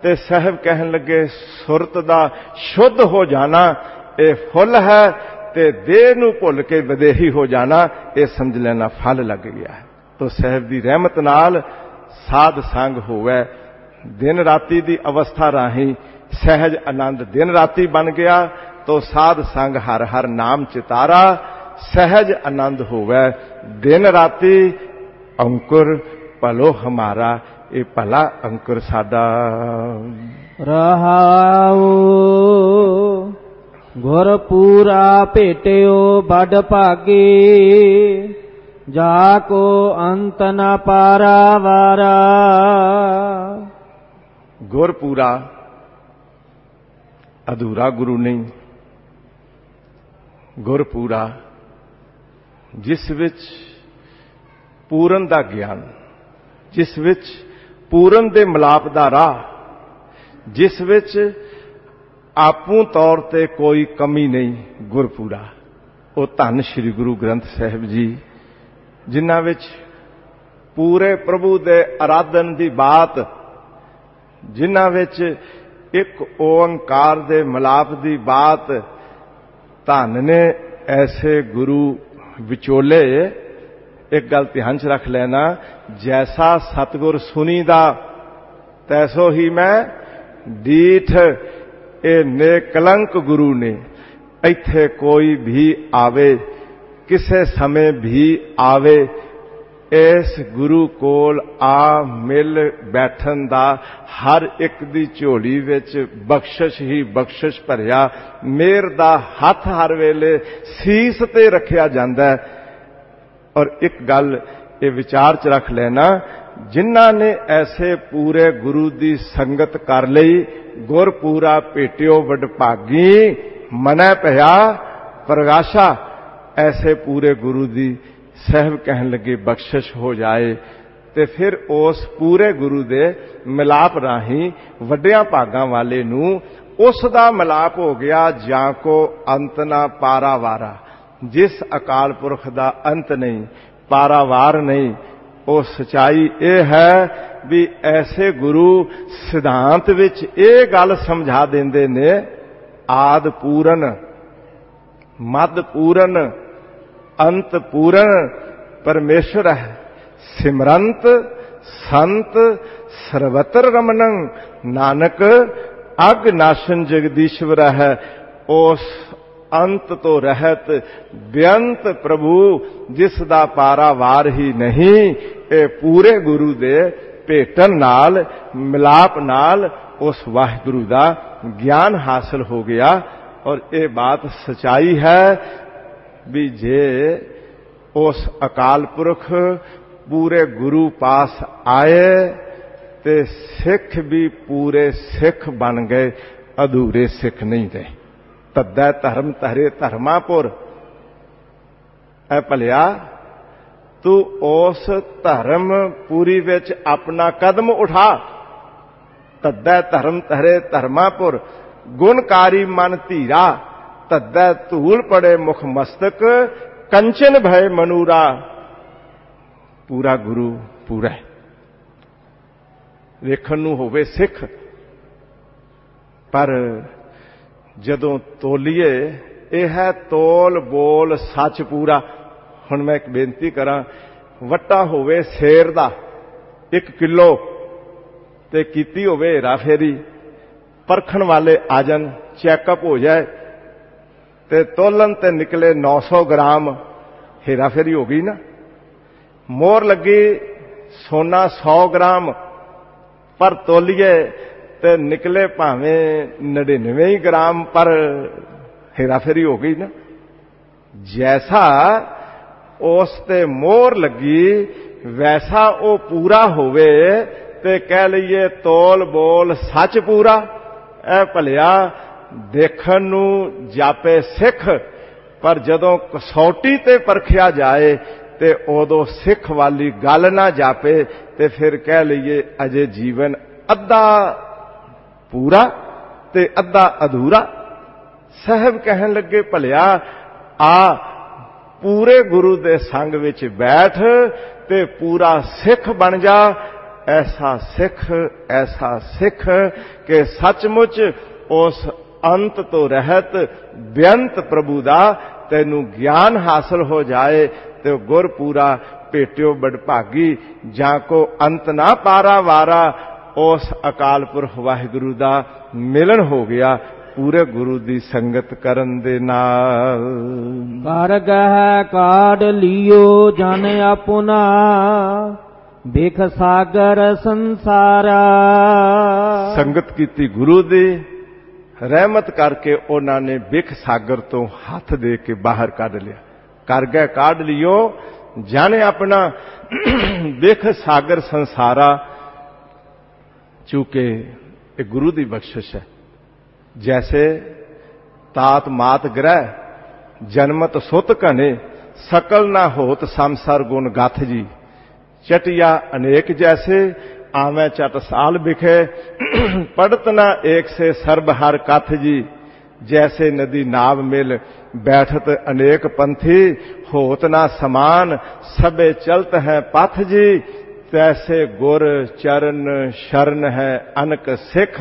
ਤੇ ਸਾਹਿਬ ਕਹਿਣ ਲੱਗੇ ਸੁਰਤ ਦਾ ਸ਼ੁੱਧ ਹੋ ਜਾਣਾ ਇਹ ਫੁੱਲ ਹੈ ਤੇ ਦੇਹ ਨੂੰ ਭੁੱਲ ਕੇ ਵਿਦੇਹੀ ਹੋ ਜਾਣਾ ਇਹ ਸਮਝ ਲੈਣਾ ਫਲ ਲੱਗ ਗਿਆ ਹੈ। ਤੋ ਸਾਹਿਬ ਦੀ ਰਹਿਮਤ ਨਾਲ ਸਾਧ ਸੰਗ ਹੋਵੇ, ਦਿਨ ਰਾਤੀ ਦੀ ਅਵਸਥਾ ਰਾਹੀਂ ਸਹਿਜ ਆਨੰਦ ਦਿਨ ਰਾਤੀ ਬਣ ਗਿਆ। ਤੋ ਸਾਧ ਸੰਗ ਹਰ ਹਰ ਨਾਮ ਚਿਤਾਰਾ, ਸਹਿਜ ਆਨੰਦ ਹੋਵੇ ਦਿਨ ਰਾਤੀ। ਅੰਕੁਰ ਭਲੋ ਹਮਾਰਾ, ਇਹ ਭਲਾ ਅੰਕੁਰ ਸਾਡਾ। ਰਹਾਉ ਗੁਰ ਪੂਰਾ ਭੇਟਿਓ ਬੜ ਭਾਗੇ, ਜਾ ਕੋ ਅੰਤ ਨ ਪਾਰਾ ਵਾਰਾ। ਗੁਰ ਪੂਰਾ ਅਧੂਰਾ ਗੁਰੂ ਨਹੀਂ, ਗੁਰ ਪੂਰਾ ਜਿਸ ਵਿੱਚ ਪੂਰਨ ਦਾ ਗਿਆਨ, ਜਿਸ ਵਿੱਚ ਪੂਰਨ ਦੇ ਮਿਲਾਪ ਦਾ ਰਾਹ, ਜਿਸ ਵਿੱਚ ਆਪੂ ਤੌਰ ਤੇ ਕੋਈ ਕਮੀ ਨਹੀਂ, ਗੁਰਪੂਰਾ। ਉਹ ਧੰਨ ਸ੍ਰੀ ਗੁਰੂ ਗ੍ਰੰਥ ਸਾਹਿਬ ਜੀ, ਜਿਨ੍ਹਾਂ ਵਿੱਚ ਪੂਰੇ ਪ੍ਰਭੂ ਦੇ ਆਰਾਧਨ ਦੀ ਬਾਤ, ਜਿਨ੍ਹਾਂ ਵਿੱਚ ਇੱਕ ਓੰਕਾਰ ਦੇ ਮਿਲਾਪ ਦੀ ਬਾਤ। ਧੰਨ ਨੇ ਐਸੇ ਗੁਰੂ ਵਿਚੋਲੇ। ਇੱਕ ਗੱਲ ਧਿਆਨ ਚ ਰੱਖ ਲੈਣਾ, ਜੈਸਾ ਸਤਿਗੁਰ ਸੁਨੀਦਾ ਤੈਸੋ ਹੀ ਮੈਂ ਡੀਠ। ਇਹ ਨੇਕਲੰਕ ਗੁਰੂ ਨੇ। ਇੱਥੇ ਕੋਈ ਵੀ ਆਵੇ, ਕਿਸੇ ਸਮੇਂ ਵੀ ਆਵੇ, ਇਸ ਗੁਰੂ ਕੋਲ ਆ ਮਿਲ ਬੈਠਣ ਦਾ ਹਰ ਇੱਕ ਦੀ ਝੋਲੀ ਵਿੱਚ ਬਖਸ਼ਿਸ਼ ਹੀ ਬਖਸ਼ਿਸ਼ ਭਰਿਆ ਮਿਹਰ ਦਾ ਹੱਥ ਹਰ ਵੇਲੇ ਸੀਸ ਤੇ ਰੱਖਿਆ ਜਾਂਦਾ ਹੈ। ਔਰ ਇੱਕ ਗੱਲ ਇਹ ਵਿਚਾਰ ਚ ਰੱਖ ਲੈਣਾ, ਜਿਨ੍ਹਾਂ ਨੇ ਐਸੇ ਪੂਰੇ ਗੁਰੂ ਦੀ ਸੰਗਤ ਕਰ ਲਈ, ਗੁਰ ਪੂਰਾ ਭੇਟਿਓ ਵਡਭਾਗੀ, ਮਨੈ ਭਇਆ ਪ੍ਰਗਾਸ਼ਾ। ਐਸੇ ਪੂਰੇ ਗੁਰੂ ਦੀ ਸਾਹਿਬ ਕਹਿਣ ਲੱਗੇ ਬਖਸ਼ਿਸ਼ ਹੋ ਜਾਏ ਤੇ ਫਿਰ ਉਸ ਪੂਰੇ ਗੁਰੂ ਦੇ ਮਿਲਾਪ ਰਾਹੀਂ ਵੱਡਿਆਂ ਭਾਗਾਂ ਵਾਲੇ ਨੂੰ ਉਸ ਦਾ ਮਿਲਾਪ ਹੋ ਗਿਆ। ਜਾਂ ਕੋ ਅੰਤ ਨਾ ਪਾਰਾਵਾਰਾ, ਜਿਸ ਅਕਾਲ ਪੁਰਖ ਦਾ ਅੰਤ ਨਹੀਂ, ਪਾਰਾਵਾਰ ਨਹੀਂ। ਉਹ ਸਚਾਈ ਇਹ ਹੈ ਵੀ ਐਸੇ ਗੁਰੂ ਸਿਧਾਂਤ ਵਿੱਚ ਇਹ ਗੱਲ ਸਮਝਾ ਦਿੰਦੇ ਨੇ, ਆਦ ਪੂਰਨ, ਮਦ ਪੂਰਨ, ਅੰਤ ਪੂਰਨ ਪਰਮੇਸ਼ਰ ਹੈ। ਸਿਮਰੰਤ ਸੰਤ ਸਰਵਤਰ ਰਮਨੰ, ਨਾਨਕ ਅਗ ਨਾਸ਼ਨ ਜਗਦੀਸ਼ਵਰ ਹੈ। ਉਸ ਅੰਤ ਤੋਂ ਰਹਿਤ ਬੇਅੰਤ ਪ੍ਰਭੂ, ਜਿਸ ਦਾ ਪਾਰਾਵਾਰ ਹੀ ਨਹੀਂ, ਇਹ ਪੂਰੇ ਗੁਰੂ ਦੇ ਭੇਟਣ ਨਾਲ ਮਿਲਾਪ ਨਾਲ ਉਸ ਵਾਹਿਗੁਰੂ ਦਾ ਗਿਆਨ ਹਾਸਲ ਹੋ ਗਿਆ। ਔਰ ਇਹ ਬਾਤ ਸਚਾਈ ਹੈ ਵੀ ਜੇ ਉਸ ਅਕਾਲ ਪੁਰਖ ਪੂਰੇ ਗੁਰੂ ਪਾਸ ਆਏ ਤੇ ਸਿੱਖ ਵੀ ਪੂਰੇ ਸਿੱਖ ਬਣ ਗਏ, ਅਧੂਰੇ ਸਿੱਖ ਨਹੀਂ ਰਹੇ। ਤੱਦਾ ਧਰਮ ਧਰੇ ਧਰਮਾਪੁਰ। ਐ ਭਲਿਆ, ਤੂੰ ਉਸ ਧਰਮ ਪੂਰੀ ਵਿੱਚ ਆਪਣਾ ਕਦਮ ਉਠਾ। ਤੱਦਾ ਧਰਮ ਧਰੇ ਧਰਮਾਪੁਰ, ਗੁਣਕਾਰੀ ਮਨ ਧੀਰਾ। ਤੱਦਾ ਧੂਲ ਪੜੇ ਮੁਖ ਮਸਤਕ, ਕੰਚਨ ਭਏ ਮਨੂਰਾ। ਪੂਰਾ ਗੁਰੂ ਪੂਰਾ ਵੇਖਣ ਨੂੰ ਹੋਵੇ ਸਿੱਖ, ਪਰ ਜਦੋਂ ਤੋਲੀਏ ਇਹ ਹੈ ਤੋਲ ਬੋਲ ਸੱਚ ਪੂਰਾ। ਹੁਣ ਮੈਂ ਇੱਕ ਬੇਨਤੀ ਕਰਾਂ, ਵੱਟਾ ਹੋਵੇ ਸ਼ੇਰ ਦਾ ਇੱਕ ਕਿਲੋ ਤੇ ਕੀਤੀ ਹੋਵੇ ਹੇਰਾ ਫੇਰੀ, ਪਰਖਣ ਵਾਲੇ ਆ ਜਾਣ, ਚੈੱਕਅਪ ਹੋ ਜਾਏ ਤੇ ਤੋਲਣ ਤੇ ਨਿਕਲੇ ਨੌ ਸੌ ਗ੍ਰਾਮ, ਹੇਰਾ ਫੇਰੀ ਹੋ ਗਈ ਨਾ। ਮੋਹਰ ਲੱਗੀ ਸੋਨਾ ਸੌ ਗ੍ਰਾਮ, ਪਰ ਤੋਲੀਏ ਤੇ ਨਿਕਲੇ ਭਾਵੇਂ ਨੜਿਨਵੇਂ ਹੀ ਗ੍ਰਾਮ, ਪਰ ਹੇਰਾ ਫੇਰੀ ਹੋ ਗਈ ਨਾ। ਜੈਸਾ ਉਸ ਤੇ ਮੋਹਰ ਲੱਗੀ, ਵੈਸਾ ਉਹ ਪੂਰਾ ਹੋਵੇ ਤੇ ਕਹਿ ਲਈਏ ਤੋਲ ਬੋਲ ਸੱਚ ਪੂਰਾ। ਇਹ ਭਲਿਆ ਦੇਖਣ ਨੂੰ ਜਾਪੇ ਸਿੱਖ, ਪਰ ਜਦੋਂ ਕਸੌਟੀ ਤੇ ਪਰਖਿਆ ਜਾਏ ਤੇ ਉਦੋਂ ਸਿੱਖ ਵਾਲੀ ਗੱਲ ਨਾ ਜਾਪੇ ਤੇ ਫਿਰ ਕਹਿ ਲਈਏ ਅਜੇ ਜੀਵਨ ਅੱਧਾ ਪੂਰਾ ਤੇ ਅੱਧਾ ਅਧੂਰਾ। ਸਾਹਿਬ ਕਹਿਣ ਲੱਗੇ ਭਲਿਆ ਆ ਪੂਰੇ ਗੁਰੂ ਦੇ ਸੰਗ ਵਿੱਚ ਬੈਠ ਤੇ ਪੂਰਾ ਸਿੱਖ ਬਣ ਜਾ। ਐਸਾ ਸਿੱਖ ਐਸਾ ਸਿੱਖ ਕਿ ਸੱਚਮੁੱਚ ਉਸ ਅੰਤ ਤੋਂ ਰਹਿਤ ਬੇਅੰਤ ਪ੍ਰਭੂ ਦਾ ਤੈਨੂੰ ਗਿਆਨ ਹਾਸਲ ਹੋ ਜਾਏ ਤੇ ਗੁਰ ਪੂਰਾ ਭੇਟਿਓ ਬੜਭਾਗੀ। ਜਾਂ ਕੋ ਅੰਤ ਨਾ ਪਾਰਾ ਵਾਰਾ, ਉਸ ਅਕਾਲ ਪੁਰਖ ਵਾਹਿਗੁਰੂ ਦਾ ਮਿਲਨ ਹੋ ਗਿਆ ਪੂਰੇ ਗੁਰੂ ਦੀ ਸੰਗਤ ਕਰਨ ਦੇ ਨਾਲ। ਕਰ ਗਹਿ ਕਾਢ ਲਿਓ ਜਨ ਆਪੁਨਾ, ਬਿਖ ਸਾਗਰ ਸੰਸਾਰਾ। ਸੰਗਤ ਕੀਤੀ ਗੁਰੂ ਦੀ, ਰਹਿਮਤ ਕਰਕੇ ਉਹਨਾਂ ਨੇ ਬਿਖ ਸਾਗਰ ਤੋਂ ਹੱਥ ਦੇ ਕੇ ਬਾਹਰ ਕੱਢ ਲਿਆ। ਕਰ ਗਏ ਕਾਢ ਲਿਓ ਜਨ ਆਪਣਾ, ਬਿਖ ਸਾਗਰ ਸੰਸਾਰਾ। ਚੂੰਕਿ ਇਹ ਗੁਰੂ ਦੀ ਬਖਸ਼ਿਸ਼ ਹੈ। ਜੈਸੇ ਤਾਤ ਮਾਤ ਗ੍ਰਹਿ ਜਨਮਤ ਸੁਤ ਘਨੇ, ਸਕਲ ਨਾ ਹੋਤ ਸੰਸਾਰ ਗੁਣ ਗਥ ਜੀ। ਚਟਿਆ ਅਨੇਕ ਜੈਸੇ ਆਵੇਂ ਚਟ ਸਾਲ ਬਿਖੇ, ਪੜਤ ਨਾ ਏਕ ਸੇ ਸਰਬ ਹਰ ਕਥ ਜੀ। जैसे नदी नाव मिल बैठत अनेक पंथी, होत ना समान सबे चलत है पथ जी। तैसे गुर चरण शरण है अनक सिख,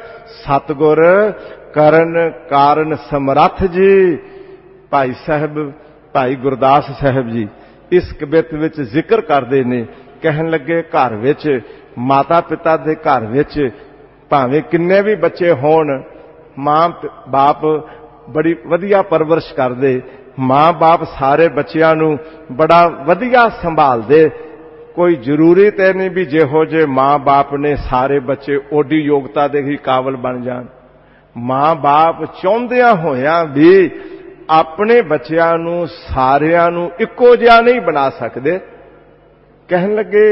सतगुर करण कारण समरथ जी। भाई साहब भाई गुरदास साहब जी इस कवित विच जिक्र करते ने, कहन लगे घर विच माता पिता दे घर विच भावें किन्ने भी बच्चे होण, मां बाप बड़ी वधिया परवरिश करदे, मां बाप सारे बच्चियां नूं बड़ा वधिया संभालदे। कोई जरूरी ते नहीं भी जिहो जे मां बाप ने सारे बच्चे ओडी योग्यता दे ही काबल बन जाण। मां बाप चाहुंदियां होइयां भी अपने बच्चियां नूं सारियां नूं इक्को जिहा नहीं बना सकदे। कहन लगे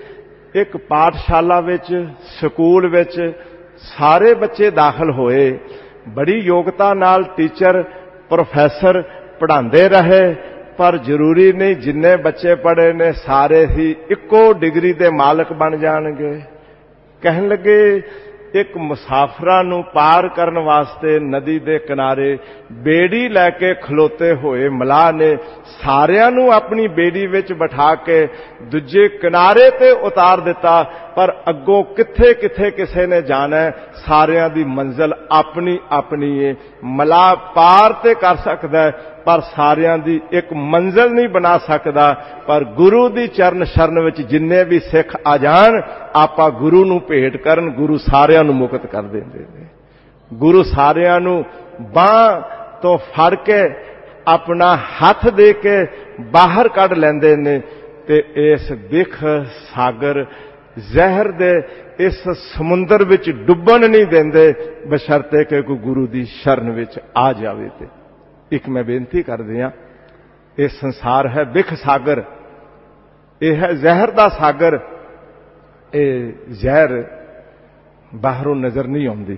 एक पाठशाला विच स्कूल विच सारे बच्चे दाखिल होए, बड़ी योग्यता नाल टीचर प्रोफैसर पढ़ाते रहे, पर जरूरी नहीं जिन्ने बच्चे पढ़े ने सारे ही इक्को डिग्री दे मालक बन जाणगे। कहन लगे एक मुसाफिरां नूं पार करन वास्ते नदी दे किनारे बेड़ी लैके खलोते होए मलाह ने सारियां नूं अपनी बेड़ी विच बिठा के दूजे किनारे ते उतार दिता, पर अगों किथे किथे किसे ने जाना है, सारियां दी मंजिल अपनी अपनी है। मलाह पार ते कर सकदा है पर सारियां दी एक मंजिल नहीं बना सकदा। पर गुरु दी चरण शरण विच जिन्ने भी सिख आ जाण, आपां गुरु नूं भेट करन, गुरु सारियां नूं मुक्त कर देंदे ने। गुरु सारियां नूं बांह तो फड़ के अपना हाथ दे के बाहर कढ लैंदे ने ते इस बिख सागर जहर दे इस समुंदर विच डुब्बण नहीं देंदे, बशर्ते कि कोई गुरु दी शरण विच आ जावे। ते एक मैं बेनती कर दियां, ये संसार है बिख सागर, यह है जहर दा सागर। ये जहर बाहरों नजर नहीं आउंदी।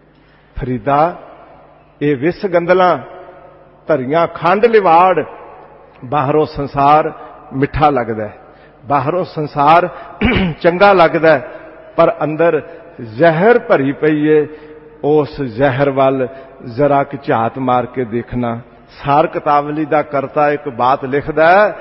फरीदा ये विस गंदलां धरियां खंड लिवाड़, बाहरों संसार मिठा लगदा है, बाहरों संसार चंगा लगदा है, पर अंदर जहर भरी पई है। उस जहर वाल जरा कि झात मार के देखना। सार किताबली दा करता एक बात लिखदा है,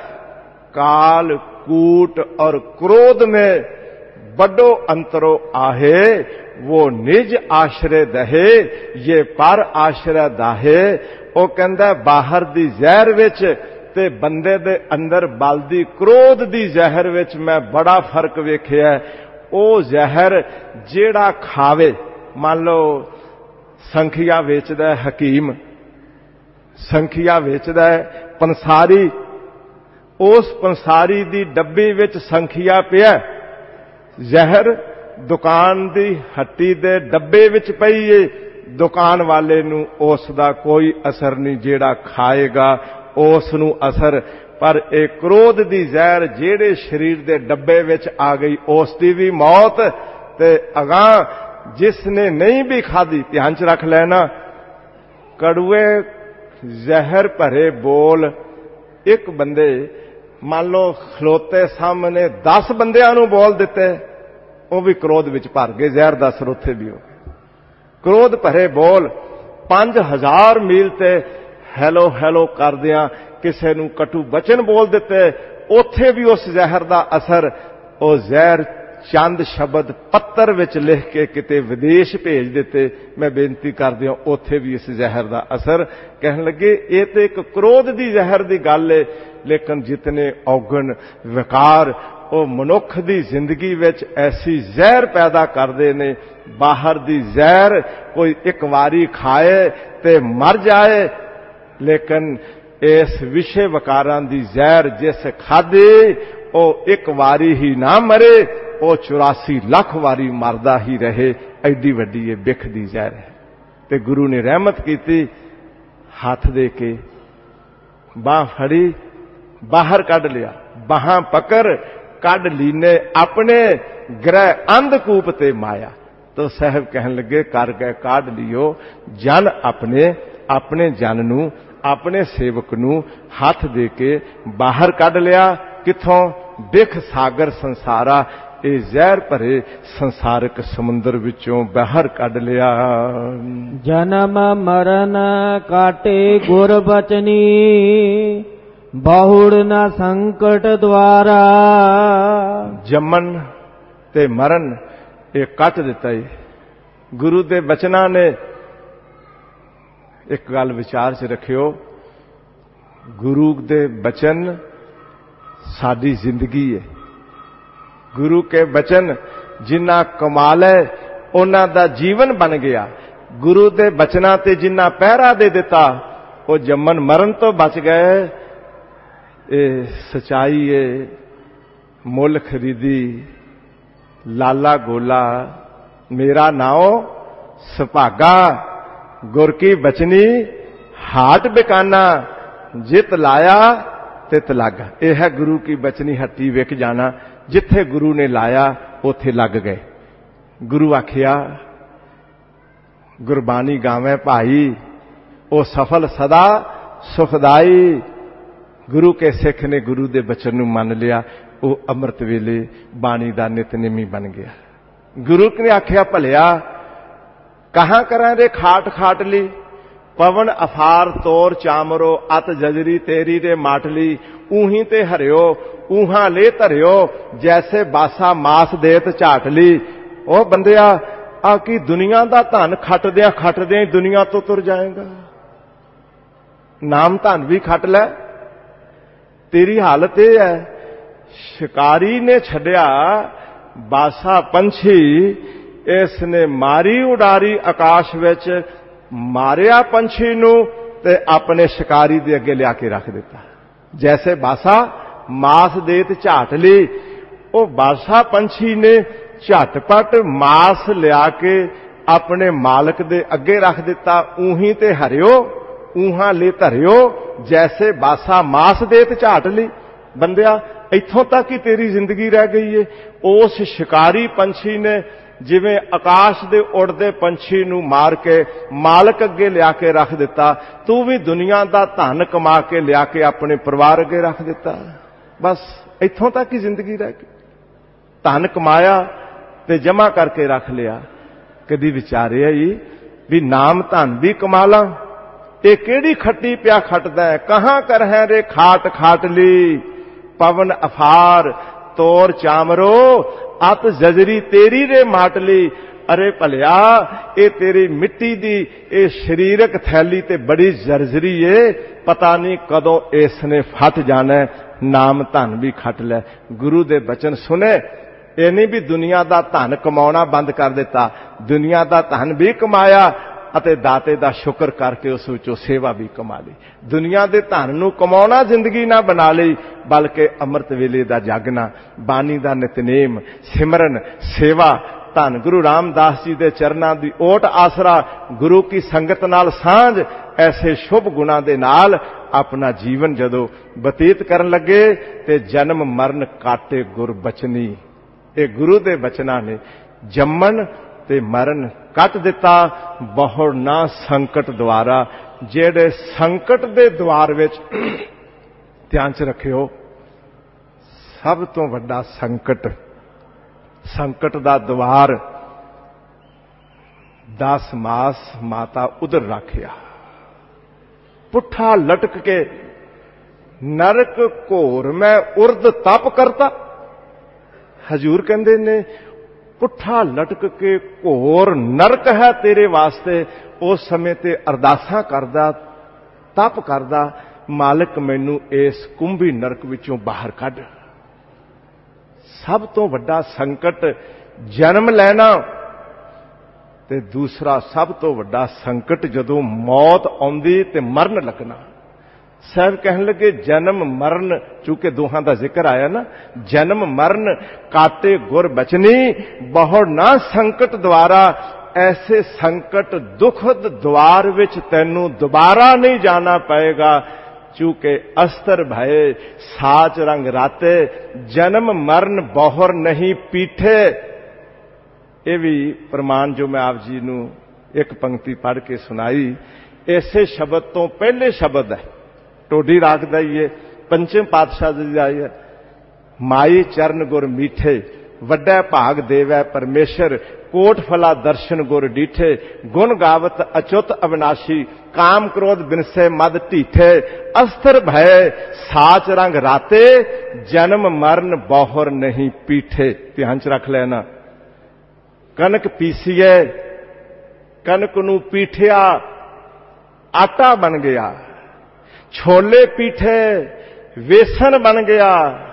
काल कूट और क्रोध में बड़ो अंतरो आहे, वो निज आश्रय दहे ये पर आश्रय दाहे। वो कहंदा बाहर दी जहर विच ते बंदे दे अंदर बलदी क्रोध दी जहर विच मैं बड़ा फर्क वेखिया। ओ जहर जेड़ा खावे, मान लो संखिया वेचदा है हकीम, संखिया वेचदा है पंसारी, उस पंसारी दी डब्बी विच संखिया पिया, जहर दुकान दी हट्टी दे डब्बे विच पई है, दुकान वाले नूं उस दा कोई असर नहीं, जेड़ा खाएगा उस नूं असर। पर एक क्रोध दी जहर जेड़े शरीर दे डब्बे विच आ गई उस दी भी मौत। ते अगां जिसने नहीं भी खादी, ध्यान च रख लेना, कड़वे जहर भरे बोल एक बंदे मान लो खलोते सामने दस बंदियां नूं बोल दिते, वो भी क्रोध विच भर गए, जहर दा सरोथे भी हो गए। क्रोध भरे बोल पांच हजार मील ते हैलो हैलो करदियां किसे नूं कटू बचन बोल दिते, उथे भी उस जहर दा असर, ओ जहर चंद शब्द पत्तर विच लिख के किते विदेश भेज दिते। मैं बेनती कर दिया उत्थे भी इस जहर का असर। कहन लगे ये तो एक क्रोध की जहर की गल है, लेकिन जितने औगण विकार वो मनुख की जिंदगी विच ऐसी जहर पैदा करते ने। बाहर की जहर कोई एक बारी खाए ते मर जाए, लेकिन इस विषय विकारां की जहर जिस खाधी वो एक बारी ही ना मरे, वो चौरासी लाख वारी मरदा ही रहे। एडी वड्डी ये बिख दी जहर है। ते गुरु ने रहमत की, हाथ दे के बाह फड़ी, बाहर कढ़ लिया। बाहां पकड़ कढ़ लीने अपने ग्रह अंधकूप ते माया। तो साहब कहन लगे कर गए काढ़ लियो। जन अपने अपने जन नू अपने सेवक नू हाथ दे के बाहर कढ़ लिया। किथों? बिख सागर संसारा, ये जहर भरे संसारक समुद्र विचों बाहर कढ़ लिया। जन्म मरण काटे गुर बचनी, बहुड़ न संकट द्वारा। जमन ते मरण ये कट दिता है। गुरु दे बचना ने एक गल विचार च रखियो, गुरु दे बचन साडी जिंदगी है। गुरु के बचन जिन्ना कमाल है उन्हां दा जीवन बन गया। गुरु दे बचना ते जिन्ना पहरा दे दिता वो जमन मरण तो बच गए। ये सच्चाई है। मुल खरीदी लाला गोला, मेरा नाओ सुभागा, गुर की बचनी हाट बिकाना, जित लाया तित लागा। यह है गुरु की बचनी हट्टी विक जाना। जिथे गुरु ने लाया उथे लग गए। गुरु आखिया गुरबानी गावे भाई, ओ सफल सदा सुखदाई। गुरु के सिख ने गुरु दे बचन नूं मन लिया, वो अमृत वेले बाणी का नितनेमी बन गया। गुरु ने आख्या भलिया कहां करा रे खाट खाट ली, पवन अफार तोर चामरो, अत जजरी तेरी रे माटली। ऊही ते हरियो ऊहा ले धरियो, जैसे बासा मास देत झाटली। ओ बंदिया आ की दुनिया का धन खटद्या खटद्या दुनिया तो तुर जाएगा। नाम धन भी खट लै। तेरी हालत यह है, शिकारी ने छड्या बासा पंछी, इसने मारी उडारी आकाश विच, मारिया पंछी नू ते अपने शिकारी दे अगे लिया के रख दिता। जैसे बासा मास देत झाट ली, वो बासा पंछी ने झटपट मास लिया के अपने मालक दे अगे रख दिता। ऊही ते हरियो ऊहा ले धरियो, जैसे बासा मास देत झाट ली। बंदिया इथों तक ही तेरी जिंदगी रह गई है। उस शिकारी पंछी ने जिवें आकाश दे उड़दे पंछी नू मार के मालक अगे लिया के रख दिता, तू भी दुनिया का धन कमा के लिया के अपने परिवार अगे रख दिता। बस इथों तक ही जिंदगी रह गई। धन कमाया ते जमा करके रख लिया। कदी विचारिया ही भी नाम धन भी कमा ला, ये केड़ी खट्टी प्या खटदा है। कहां कर है रे खाट खाट ली, पवन अफार तोर चामरो, अत जजरी तेरी रे माटली। अरे भलिया ये तेरी मिट्टी दी ये शरीरक थैली ते बड़ी जर्जरी है, पता नहीं कदों इसने फट जाना है। नाम धन भी खट लै। गुरु दे बचन सुने, इन्हें भी दुनिया का धन कमाना बंद कर दिता। दुनिया का धन भी कमाया अते दाते दा शुक्र करके उस विचों सेवा भी कमा ली। दुनिया के धन नूं कमाना जिंदगी ना बना ली, बल्कि अमृत वेले दा जागना, बानी दा नितनेम, सिमरन, सेवा, धन गुरु रामदास जी के चरणों की ओट आसरा, गुरु की संगत नाल सांझ, ऐसे शुभ गुणों के नाल अपना जीवन जदों बतीत करन लगे ते जन्म मरण काटे गुर बचनी। ये गुरु के बचना ने जम्मन ते मरण कट दिता, बहुड़ ना संकट द्वारा। जेड़े संकट दे द्वार विच ध्यान च रखियो, सब तो वड्डा संकट, संकट दा द्वार दस मास माता उधर रखिया। पुठा लटक के नरक घोर में उर्द तप करता। ਹਜ਼ੂਰ ਕਹਿੰਦੇ ਨੇ ਪੁੱਠਾ ਲਟਕ ਕੇ ਘੋਰ ਨਰਕ ਹੈ ਤੇਰੇ ਵਾਸਤੇ। ਉਸ ਸਮੇਂ ਤੇ ਅਰਦਾਸਾਂ ਕਰਦਾ, ਤਪ ਕਰਦਾ, ਮਾਲਕ ਮੈਨੂੰ ਇਸ ਕੁੰਭੀ ਨਰਕ ਵਿੱਚੋਂ ਬਾਹਰ ਕੱਢ। ਸਭ ਤੋਂ ਵੱਡਾ ਸੰਕਟ ਜਨਮ ਲੈਣਾ, ਤੇ ਦੂਸਰਾ ਸਭ ਤੋਂ ਵੱਡਾ ਸੰਕਟ ਜਦੋਂ ਮੌਤ ਆਉਂਦੀ ਤੇ ਮਰਨ ਲੱਗਣਾ। ਸਾਹਿਬ ਕਹਿਣ ਲੱਗੇ ਜਨਮ ਮਰਨ, ਚੂੰਕਿ ਦੋਹਾਂ ਦਾ ਜ਼ਿਕਰ ਆਇਆ ਨਾ, ਜਨਮ ਮਰਨ ਕਾਟੇ ਗੁਰ ਬਚਨੀ, ਬਹੁ ਨਾ ਸੰਕਟ ਦੁਆਰਾ। ਐਸੇ ਸੰਕਟ ਦੁਖਦ ਦੁਆਰ ਵਿੱਚ ਤੈਨੂੰ ਦੁਬਾਰਾ ਨਹੀਂ ਜਾਣਾ ਪਏਗਾ। ਚੂੰਕਿ ਅਸਤਰ ਭਏ ਸਾਚ ਰੰਗ ਰਾਤੇ, ਜਨਮ ਮਰਨ ਬਹੁਰ ਨਹੀਂ ਪੀਠੇ। ਇਹ ਵੀ ਪ੍ਰਮਾਣ ਜੋ ਮੈਂ ਆਪ ਜੀ ਨੂੰ ਇੱਕ ਪੰਕਤੀ ਪੜ੍ਹ ਕੇ ਸੁਣਾਈ, ਇਸੇ ਸ਼ਬਦ ਤੋਂ ਪਹਿਲੇ ਸ਼ਬਦ ਹੈ, ਟੋਡੀ ਰਾਗ ਦਾ ਹੀ ਹੈ, ਪੰਚਮ ਪਾਤਸ਼ਾਹ ਜੀ ਦਾ ਹੈ। ਮਾਈ ਚਰਨ ਗੁਰ ਮੀਠੇ, ਵੱਡਾ ਭਾਗ ਦੇਵੈ ਪਰਮੇਸ਼ਰ, ਕੋਟ ਫਲਾ ਦਰਸ਼ਨ ਗੁਰ ਡੀਠੇ। ਗੁਣ ਗਾਵਤ ਅਚੁੱਤ ਅਵਨਾਸ਼ੀ, ਕਾਮ ਕ੍ਰੋਧ ਬਿਨਸੇ ਮਦ ਢੀਠੇ। ਅਸਥਰ ਭੈ ਸਾਚ ਰੰਗ ਰਾਤੇ, ਜਨਮ ਮਰਨ ਬਹੁਰ ਨਹੀਂ ਪੀਠੇ। ਧਿਆਨ ਚ ਰੱਖ ਲੈਣਾ। ਕਣਕ ਪੀਸੀਏ, ਕਣਕ ਨੂੰ ਪੀਠਿਆ, ਆਟਾ ਬਣ ਗਿਆ। ਛੋਲੇ ਪੀਠੇ, ਵੇਸਣ ਬਣ ਗਿਆ।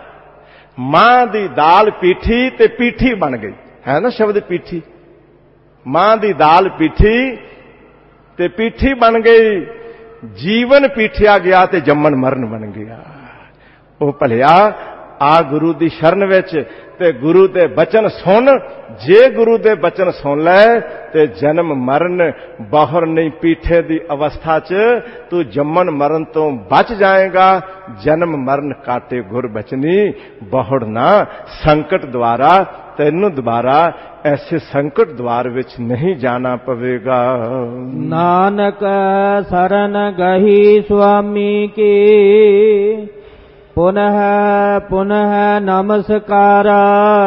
ਮਾਂ ਦੀ ਦਾਲ ਪੀਠੀ ਤੇ ਪੀਠੀ ਬਣ ਗਈ, ਹੈ ਨਾ ਸ਼ਬਦ ਪੀਠੀ। ਮਾਂ ਦੀ ਦਾਲ ਪੀਠੀ ਤੇ ਪੀਠੀ ਬਣ ਗਈ। ਜੀਵਨ ਪੀਠਿਆ ਗਿਆ ਤੇ ਜੰਮਣ ਮਰਨ ਬਣ ਗਿਆ। ਉਹ ਭਲਿਆ ਆ ਗੁਰੂ ਦੀ ਸ਼ਰਨ ਵਿੱਚ ਤੇ ਗੁਰੂ ਦੇ ਬਚਨ ਸੁਣ। ਜੇ ਗੁਰੂ ਦੇ ਬਚਨ ਸੁਣ ਲੈ ਤੇ ਜਨਮ ਮਰਨ ਬਾਹਰ ਨਹੀਂ ਪੀਠੇ ਦੀ ਅਵਸਥਾ 'ਚ ਤੂੰ ਜੰਮਣ ਮਰਨ ਤੋਂ ਬਚ ਜਾਏਗਾ। ਜਨਮ ਮਰਨ ਕਾਟੇ ਗੁਰ ਬਚਨੀ, ਬਹੁੜ ਨਾ ਸੰਕਟ ਦੁਆਰਾ ਤੈਨੂੰ ਦੁਬਾਰਾ ਐਸੇ ਸੰਕਟ ਦੁਆਰ ਵਿੱਚ ਨਹੀਂ ਜਾਣਾ ਪਵੇਗਾ। ਨਾਨਕ ਸਰਨ ਗਹੀ ਸੁਆਮੀ ਕੀ, ਪੁਨਹ ਪੁਨਹ ਨਮਸਕਾਰਾ।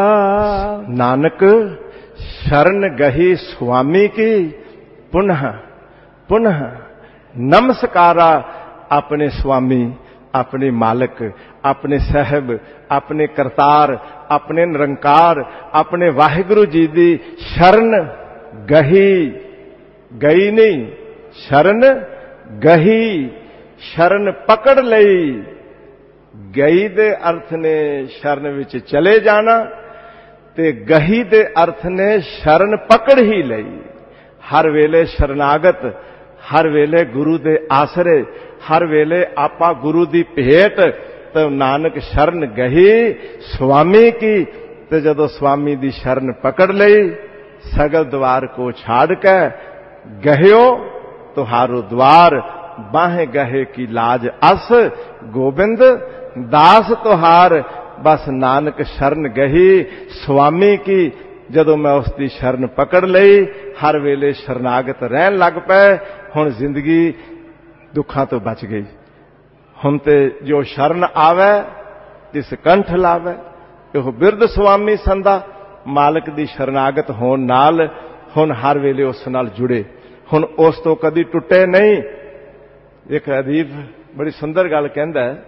ਨਾਨਕ ਸ਼ਰਨ ਗਹੀ ਸੁਆਮੀ ਕੀ, ਪੁਨਹ ਪੁਨਹ ਨਮਸਕਾਰਾ। ਆਪਣੇ ਸੁਆਮੀ, ਆਪਣੇ ਮਾਲਕ, ਆਪਣੇ ਸਾਹਿਬ, ਆਪਣੇ ਕਰਤਾਰ, ਆਪਣੇ ਨਿਰੰਕਾਰ, ਆਪਣੇ ਵਾਹਿਗੁਰੂ ਜੀ ਦੀ ਸ਼ਰਨ ਗਹੀ, ਗਈ ਨਹੀਂ, ਸ਼ਰਨ ਗਹੀ, ਸ਼ਰਨ ਪਕੜ ਲਈ। ਗਈ ਦੇ ਅਰਥ ਨੇ ਸ਼ਰਨ ਵਿੱਚ ਚਲੇ ਜਾਣਾ ਤੇ ਗਹੀ ਦੇ ਅਰਥ ਨੇ ਸ਼ਰਨ ਪਕੜ ਹੀ ਲਈ। ਹਰ ਵੇਲੇ ਸ਼ਰਨਾਗਤ, ਹਰ ਵੇਲੇ ਗੁਰੂ ਦੇ ਆਸਰੇ, ਹਰ ਵੇਲੇ ਆਪਾ ਗੁਰੂ ਦੀ ਭੇਟ। ਤੇ ਨਾਨਕ ਸ਼ਰਨ ਗਹੀ ਸੁਆਮੀ ਕੀ, ਤੇ ਜਦੋਂ ਸੁਆਮੀ ਦੀ ਸ਼ਰਨ ਪਕੜ ਲਈ, ਸਗਲ ਦਵਾਰ ਕੋ ਛਾੜ ਕੇ ਗਹਿਓ ਤੁਹਾਰੋ ਦਵਾਰ, ਬਾਹੇ ਗਹੇ ਕੀ ਲਾਜ ਅਸ, ਗੋਬਿੰਦ ਦਾਸ ਤੁਹਾਰ। ਬਸ ਨਾਨਕ ਸ਼ਰਨ ਗਹੀ ਸੁਆਮੀ ਕੀ, ਜਦੋਂ ਮੈਂ ਉਸ ਦੀ ਸ਼ਰਨ ਪਕੜ ਲਈ, ਹਰ ਵੇਲੇ ਸ਼ਰਨਾਗਤ ਰਹਿਣ ਲੱਗ ਪਏ। ਹੁਣ ਜ਼ਿੰਦਗੀ ਦੁੱਖਾਂ ਤੋਂ ਬਚ ਗਈ। ਹੁਣ ਤੇ ਜੋ ਸ਼ਰਨ ਆਵੇ ਤਿਸ ਕੰਠ ਲਾਵੇ। ਇਹੋ ਬਿਰਧ ਸੁਆਮੀ ਸੰਦਾ। ਮਾਲਕ ਦੀ ਸ਼ਰਨਾਗਤ ਹੋਣ ਨਾਲ ਹੁਣ ਹਰ ਵੇਲੇ ਉਸ ਨਾਲ ਜੁੜੇ, ਹੁਣ ਉਸ ਤੋਂ ਕਦੀ ਟੁੱਟੇ ਨਹੀਂ। ਇੱਕ ਅਦੀਬ ਬੜੀ ਸੁੰਦਰ ਗੱਲ ਕਹਿੰਦਾ ਹੈ,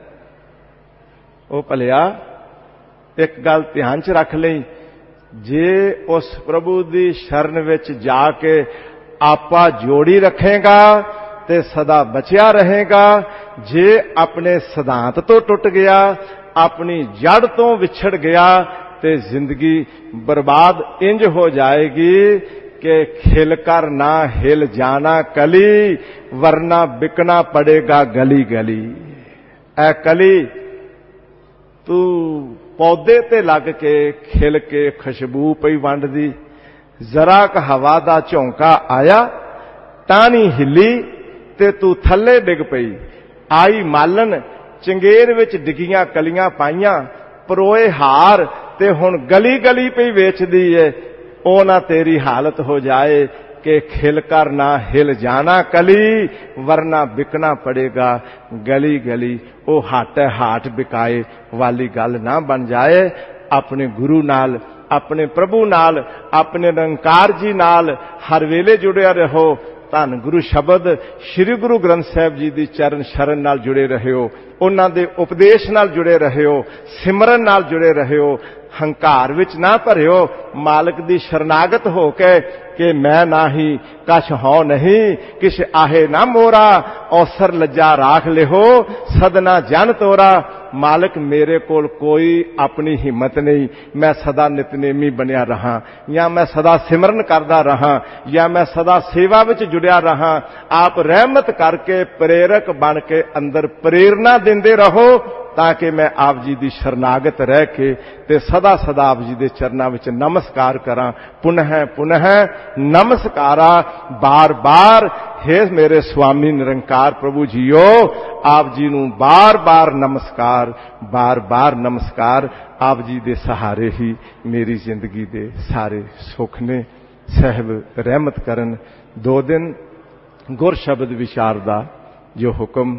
ਉਹ ਭਲਿਆ ਇੱਕ ਗੱਲ ਧਿਆਨ 'ਚ ਰੱਖ ਲਈ, ਜੇ ਉਸ ਪ੍ਰਭੂ ਦੀ ਸ਼ਰਨ ਵਿੱਚ ਜਾ ਕੇ ਆਪਾ ਜੋੜੀ ਰੱਖੇਗਾ ਤੇ ਸਦਾ ਬਚਿਆ ਰਹੇਗਾ। ਜੇ ਆਪਣੇ ਸਿਧਾਂਤ ਤੋਂ ਟੁੱਟ ਗਿਆ, ਆਪਣੀ ਜੜ ਤੋਂ ਵਿਛੜ ਗਿਆ ਤੇ ਜ਼ਿੰਦਗੀ ਬਰਬਾਦ ਇੰਜ ਹੋ ਜਾਏਗੀ ਕਿ ਖਿਲ ਕਰ ਨਾ ਹਿਲ ਜਾਣਾ ਕਲੀ, ਵਰਨਾ ਬਿਕਣਾ ਪੜੇਗਾ ਗਲੀ ਗਲੀ। ਐ ਕਲੀ, ਤੂੰ ਪੌਦੇ ਤੇ ਲੱਗ ਕੇ ਖਿਲ ਕੇ ਖੁਸ਼ਬੂ ਪਈ ਵੰਡਦੀ। ਜ਼ਰਾ ਕ ਹਵਾ ਦਾ ਝੋਂਕਾ ਆਇਆ, ਟਾਹਣੀ ਹਿੱਲੀ ਤੇ ਤੂੰ ਥੱਲੇ ਡਿੱਗ ਪਈ। ਆਈ ਮਾਲਣ, ਚੰਗੇਰ ਵਿੱਚ ਡਿੱਗੀਆਂ ਕਲੀਆਂ ਪਾਈਆਂ, ਪਰੋਏ ਹਾਰ ਤੇ ਹੁਣ ਗਲੀ ਗਲੀ ਪਈ ਵੇਚਦੀ ਏ। ਉਹ ਨਾ ਤੇਰੀ ਹਾਲਤ ਹੋ ਜਾਏ ਕਿ ਖਿਲ ਕਰ ਨਾ ਹਿਲ ਜਾਣਾ ਕਲੀ, ਵਰਨਾ ਬਿਕਣਾ ਪੜੇਗਾ ਗਲੀ ਗਲੀ। ਉਹ ਹਾਟੇ ਹਾਟ ਬਿਕਾਏ ਵਾਲੀ ਗੱਲ ਨਾ ਬਣ ਜਾਏ। ਆਪਣੇ ਗੁਰੂ ਨਾਲ, ਆਪਣੇ ਪ੍ਰਭੂ ਨਾਲ, ਆਪਣੇ ਨਿਰੰਕਾਰ ਜੀ ਨਾਲ ਹਰ ਵੇਲੇ ਜੁੜਿਆ ਰਹੋ। ਧੰਨ ਗੁਰੂ ਸ਼ਬਦ ਸ੍ਰੀ ਗੁਰੂ ਗ੍ਰੰਥ ਸਾਹਿਬ ਜੀ ਦੀ ਚਰਨ ਸ਼ਰਨ ਨਾਲ ਜੁੜੇ ਰਹਿਓ, ਉਹਨਾਂ ਦੇ ਉਪਦੇਸ਼ ਨਾਲ ਜੁੜੇ ਰਹਿਓ, ਸਿਮਰਨ ਨਾਲ ਜੁੜੇ ਰਹਿਓ। ਹੰਕਾਰ ਵਿੱਚ ਨਾ ਭਰਿਓ, ਮਾਲਕ ਦੀ ਸ਼ਰਨਾਗਤ ਹੋ ਕੇ ਕਿ ਮੈਂ ਨਾਹੀ ਕਛ ਹਉ ਨਹੀਂ, ਕਿਛ ਆਹੇ ਨਾ ਮੋਰਾ, ਔਸਰ ਲੱਜਾ ਰਾਖ ਲਿਹੋ, ਸਦਨਾ ਜਨ ਤੋਰਾ। ਮਾਲਕ ਮੇਰੇ ਕੋਲ ਕੋਈ ਆਪਣੀ ਹਿੰਮਤ ਨਹੀਂ, ਮੈਂ ਸਦਾ ਨਿਤਨੇਮੀ ਬਣਿਆ ਰਹਾ, ਜਾਂ ਮੈਂ ਸਦਾ ਸਿਮਰਨ ਕਰਦਾ ਰਹਾ, ਜਾਂ ਮੈਂ ਸਦਾ ਸੇਵਾ ਵਿੱਚ ਜੁੜਿਆ ਰਹਾ। ਆਪ ਰਹਿਮਤ ਕਰਕੇ ਪ੍ਰੇਰਕ ਬਣ ਕੇ ਅੰਦਰ ਪ੍ਰੇਰਨਾ ਦਿੰਦੇ ਰਹੋ, ਤਾਂ ਕਿ ਮੈਂ ਆਪ ਜੀ ਦੀ ਸ਼ਰਨਾਗਤ ਰਹਿ ਕੇ ਤੇ ਸਦਾ ਸਦਾ ਆਪ ਜੀ ਦੇ ਚਰਨਾਂ ਵਿੱਚ ਨਮਸਕਾਰ ਕਰਾਂ। ਪੁਨਹ ਪੁਨਹ ਨਮਸਕਾਰਾ, ਬਾਰ ਬਾਰ हे ਮੇਰੇ ਸੁਆਮੀ ਨਿਰੰਕਾਰ ਪ੍ਰਭੂ ਜੀਓ, ਆਪ ਜੀ ਨੂੰ ਬਾਰ ਬਾਰ ਨਮਸਕਾਰ, ਬਾਰ ਬਾਰ ਨਮਸਕਾਰ। ਆਪ ਜੀ ਦੇ ਸਹਾਰੇ ਹੀ ਮੇਰੀ ਜ਼ਿੰਦਗੀ ਦੇ ਸਾਰੇ ਸੁੱਖ ਨੇ। ਸਾਹਿਬ ਰਹਿਮਤ ਕਰਨ। ਦੋ ਦਿਨ ਗੁਰ ਸ਼ਬਦ ਵਿਚਾਰ ਦਾ ਜੋ ਹੁਕਮ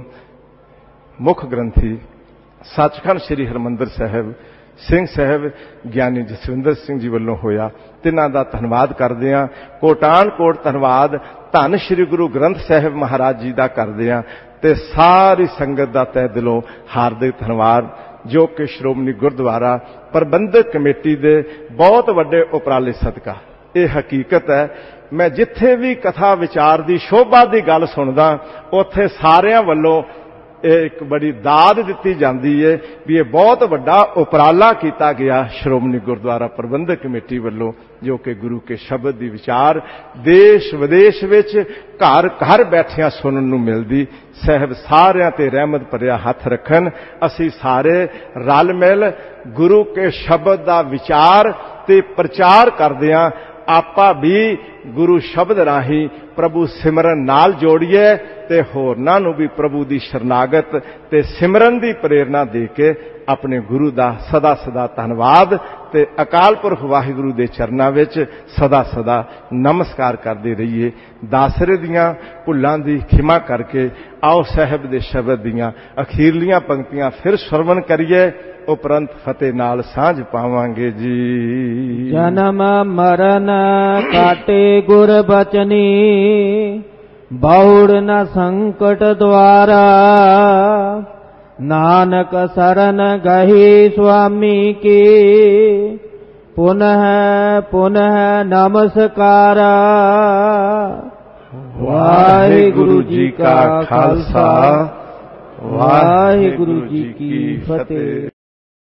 ਮੁੱਖ ਗ੍ਰੰਥੀ ਸੱਚਖੰਡ ਸ੍ਰੀ ਹਰਿਮੰਦਰ ਸਾਹਿਬ ਸਿੰਘ ਸਾਹਿਬ ਗਿਆਨੀ ਜਸਵਿੰਦਰ ਸਿੰਘ ਜੀ ਵੱਲੋਂ ਹੋਇਆ, ਤਿੰਨਾਂ ਦਾ ਧੰਨਵਾਦ ਕਰਦੇ ਹਾਂ। ਕੋਟਾਨ ਕੋਟ ਧੰਨਵਾਦ ਧੰਨ ਸ੍ਰੀ ਗੁਰੂ ਗ੍ਰੰਥ ਸਾਹਿਬ ਮਹਾਰਾਜ ਜੀ ਦਾ ਕਰਦੇ ਹਾਂ, ਤੇ ਸਾਰੀ ਸੰਗਤ ਦਾ ਤਹਿ ਦਿਲੋਂ ਹਾਰਦਿਕ ਧੰਨਵਾਦ, ਜੋ ਕਿ ਸ਼੍ਰੋਮਣੀ ਗੁਰਦੁਆਰਾ ਪ੍ਰਬੰਧਕ ਕਮੇਟੀ ਦੇ ਬਹੁਤ ਵੱਡੇ ਉਪਰਾਲੇ ਸਦਕਾ। ਇਹ ਹਕੀਕਤ ਹੈ, ਮੈਂ ਜਿੱਥੇ ਵੀ ਕਥਾ ਵਿਚਾਰ ਦੀ ਸ਼ੋਭਾ ਦੀ ਗੱਲ ਸੁਣਦਾ, ਉੱਥੇ ਸਾਰਿਆਂ ਵੱਲੋਂ ਇਹ ਇੱਕ ਬੜੀ ਦਾਦ ਦਿੱਤੀ ਜਾਂਦੀ ਹੈ ਵੀ ਇਹ ਬਹੁਤ ਵੱਡਾ ਉਪਰਾਲਾ ਕੀਤਾ ਗਿਆ ਸ਼੍ਰੋਮਣੀ ਗੁਰਦੁਆਰਾ ਪ੍ਰਬੰਧਕ ਕਮੇਟੀ ਵੱਲੋਂ, ਜੋ ਕਿ ਗੁਰੂ ਕੇ ਸ਼ਬਦ ਦੀ ਵਿਚਾਰ ਦੇਸ਼ ਵਿਦੇਸ਼ ਵਿੱਚ ਘਰ ਘਰ ਬੈਠਿਆਂ ਸੁਣਨ ਨੂੰ ਮਿਲਦੀ। ਸਾਹਿਬ ਸਾਰਿਆਂ ਤੇ ਰਹਿਮਤ ਭਰਿਆ ਹੱਥ ਰੱਖਣ। ਅਸੀਂ ਸਾਰੇ ਰਲ ਮਿਲ ਗੁਰੂ ਕੇ ਸ਼ਬਦ ਦਾ ਵਿਚਾਰ ਤੇ ਪ੍ਰਚਾਰ ਕਰਦੇ ਹਾਂ। ਆਪਾਂ ਵੀ ਗੁਰੂ ਸ਼ਬਦ ਰਾਹੀਂ ਪ੍ਰਭੂ ਸਿਮਰਨ ਨਾਲ ਜੋੜੀਏ ਤੇ ਹੋਰਨਾਂ ਨੂੰ ਵੀ ਪ੍ਰਭੂ ਦੀ ਸ਼ਰਨਾਗਤ ਤੇ ਸਿਮਰਨ ਦੀ ਪ੍ਰੇਰਨਾ ਦੇ ਕੇ ਆਪਣੇ ਗੁਰੂ ਦਾ ਸਦਾ ਸਦਾ ਧੰਨਵਾਦ ਤੇ ਅਕਾਲ ਪੁਰਖ ਵਾਹਿਗੁਰੂ ਦੇ ਚਰਨਾਂ ਵਿੱਚ ਸਦਾ ਸਦਾ ਨਮਸਕਾਰ ਕਰਦੇ ਰਹੀਏ। ਦਾਸਰੇ ਦੀਆਂ ਭੁੱਲਾਂ ਦੀ ਖਿਮਾ ਕਰਕੇ ਆਓ ਸਾਹਿਬ ਦੇ ਸ਼ਬਦ ਦੀਆਂ ਅਖੀਰਲੀਆਂ ਪੰਕਤੀਆਂ ਫਿਰ ਸਰਵਣ ਕਰੀਏ, ਉਪਰੰਤ ਫਤਿਹ ਨਾਲ ਸਾਂਝ ਪਾਵਾਂਗੇ ਜੀ। ਜਨਮ ਮਰਨ ਕਾਟੇ ਗੁਰ ਬਚਨੀ, ਬੌੜ ਨ ਸੰਕਟ ਦੁਆਰਾ, ਨਾਨਕ ਸਰਨ ਗਹੀ ਸੁਆਮੀ ਕੀ, ਪੁਨਹ ਪੁਨਹ ਨਮਸਕਾਰਾ। ਵਾਹਿਗੁਰੂ ਜੀ ਕਾ ਖਾਲਸਾ, ਵਾਹਿਗੁਰੂ ਜੀ ਕੀ ਫਤਿਹ।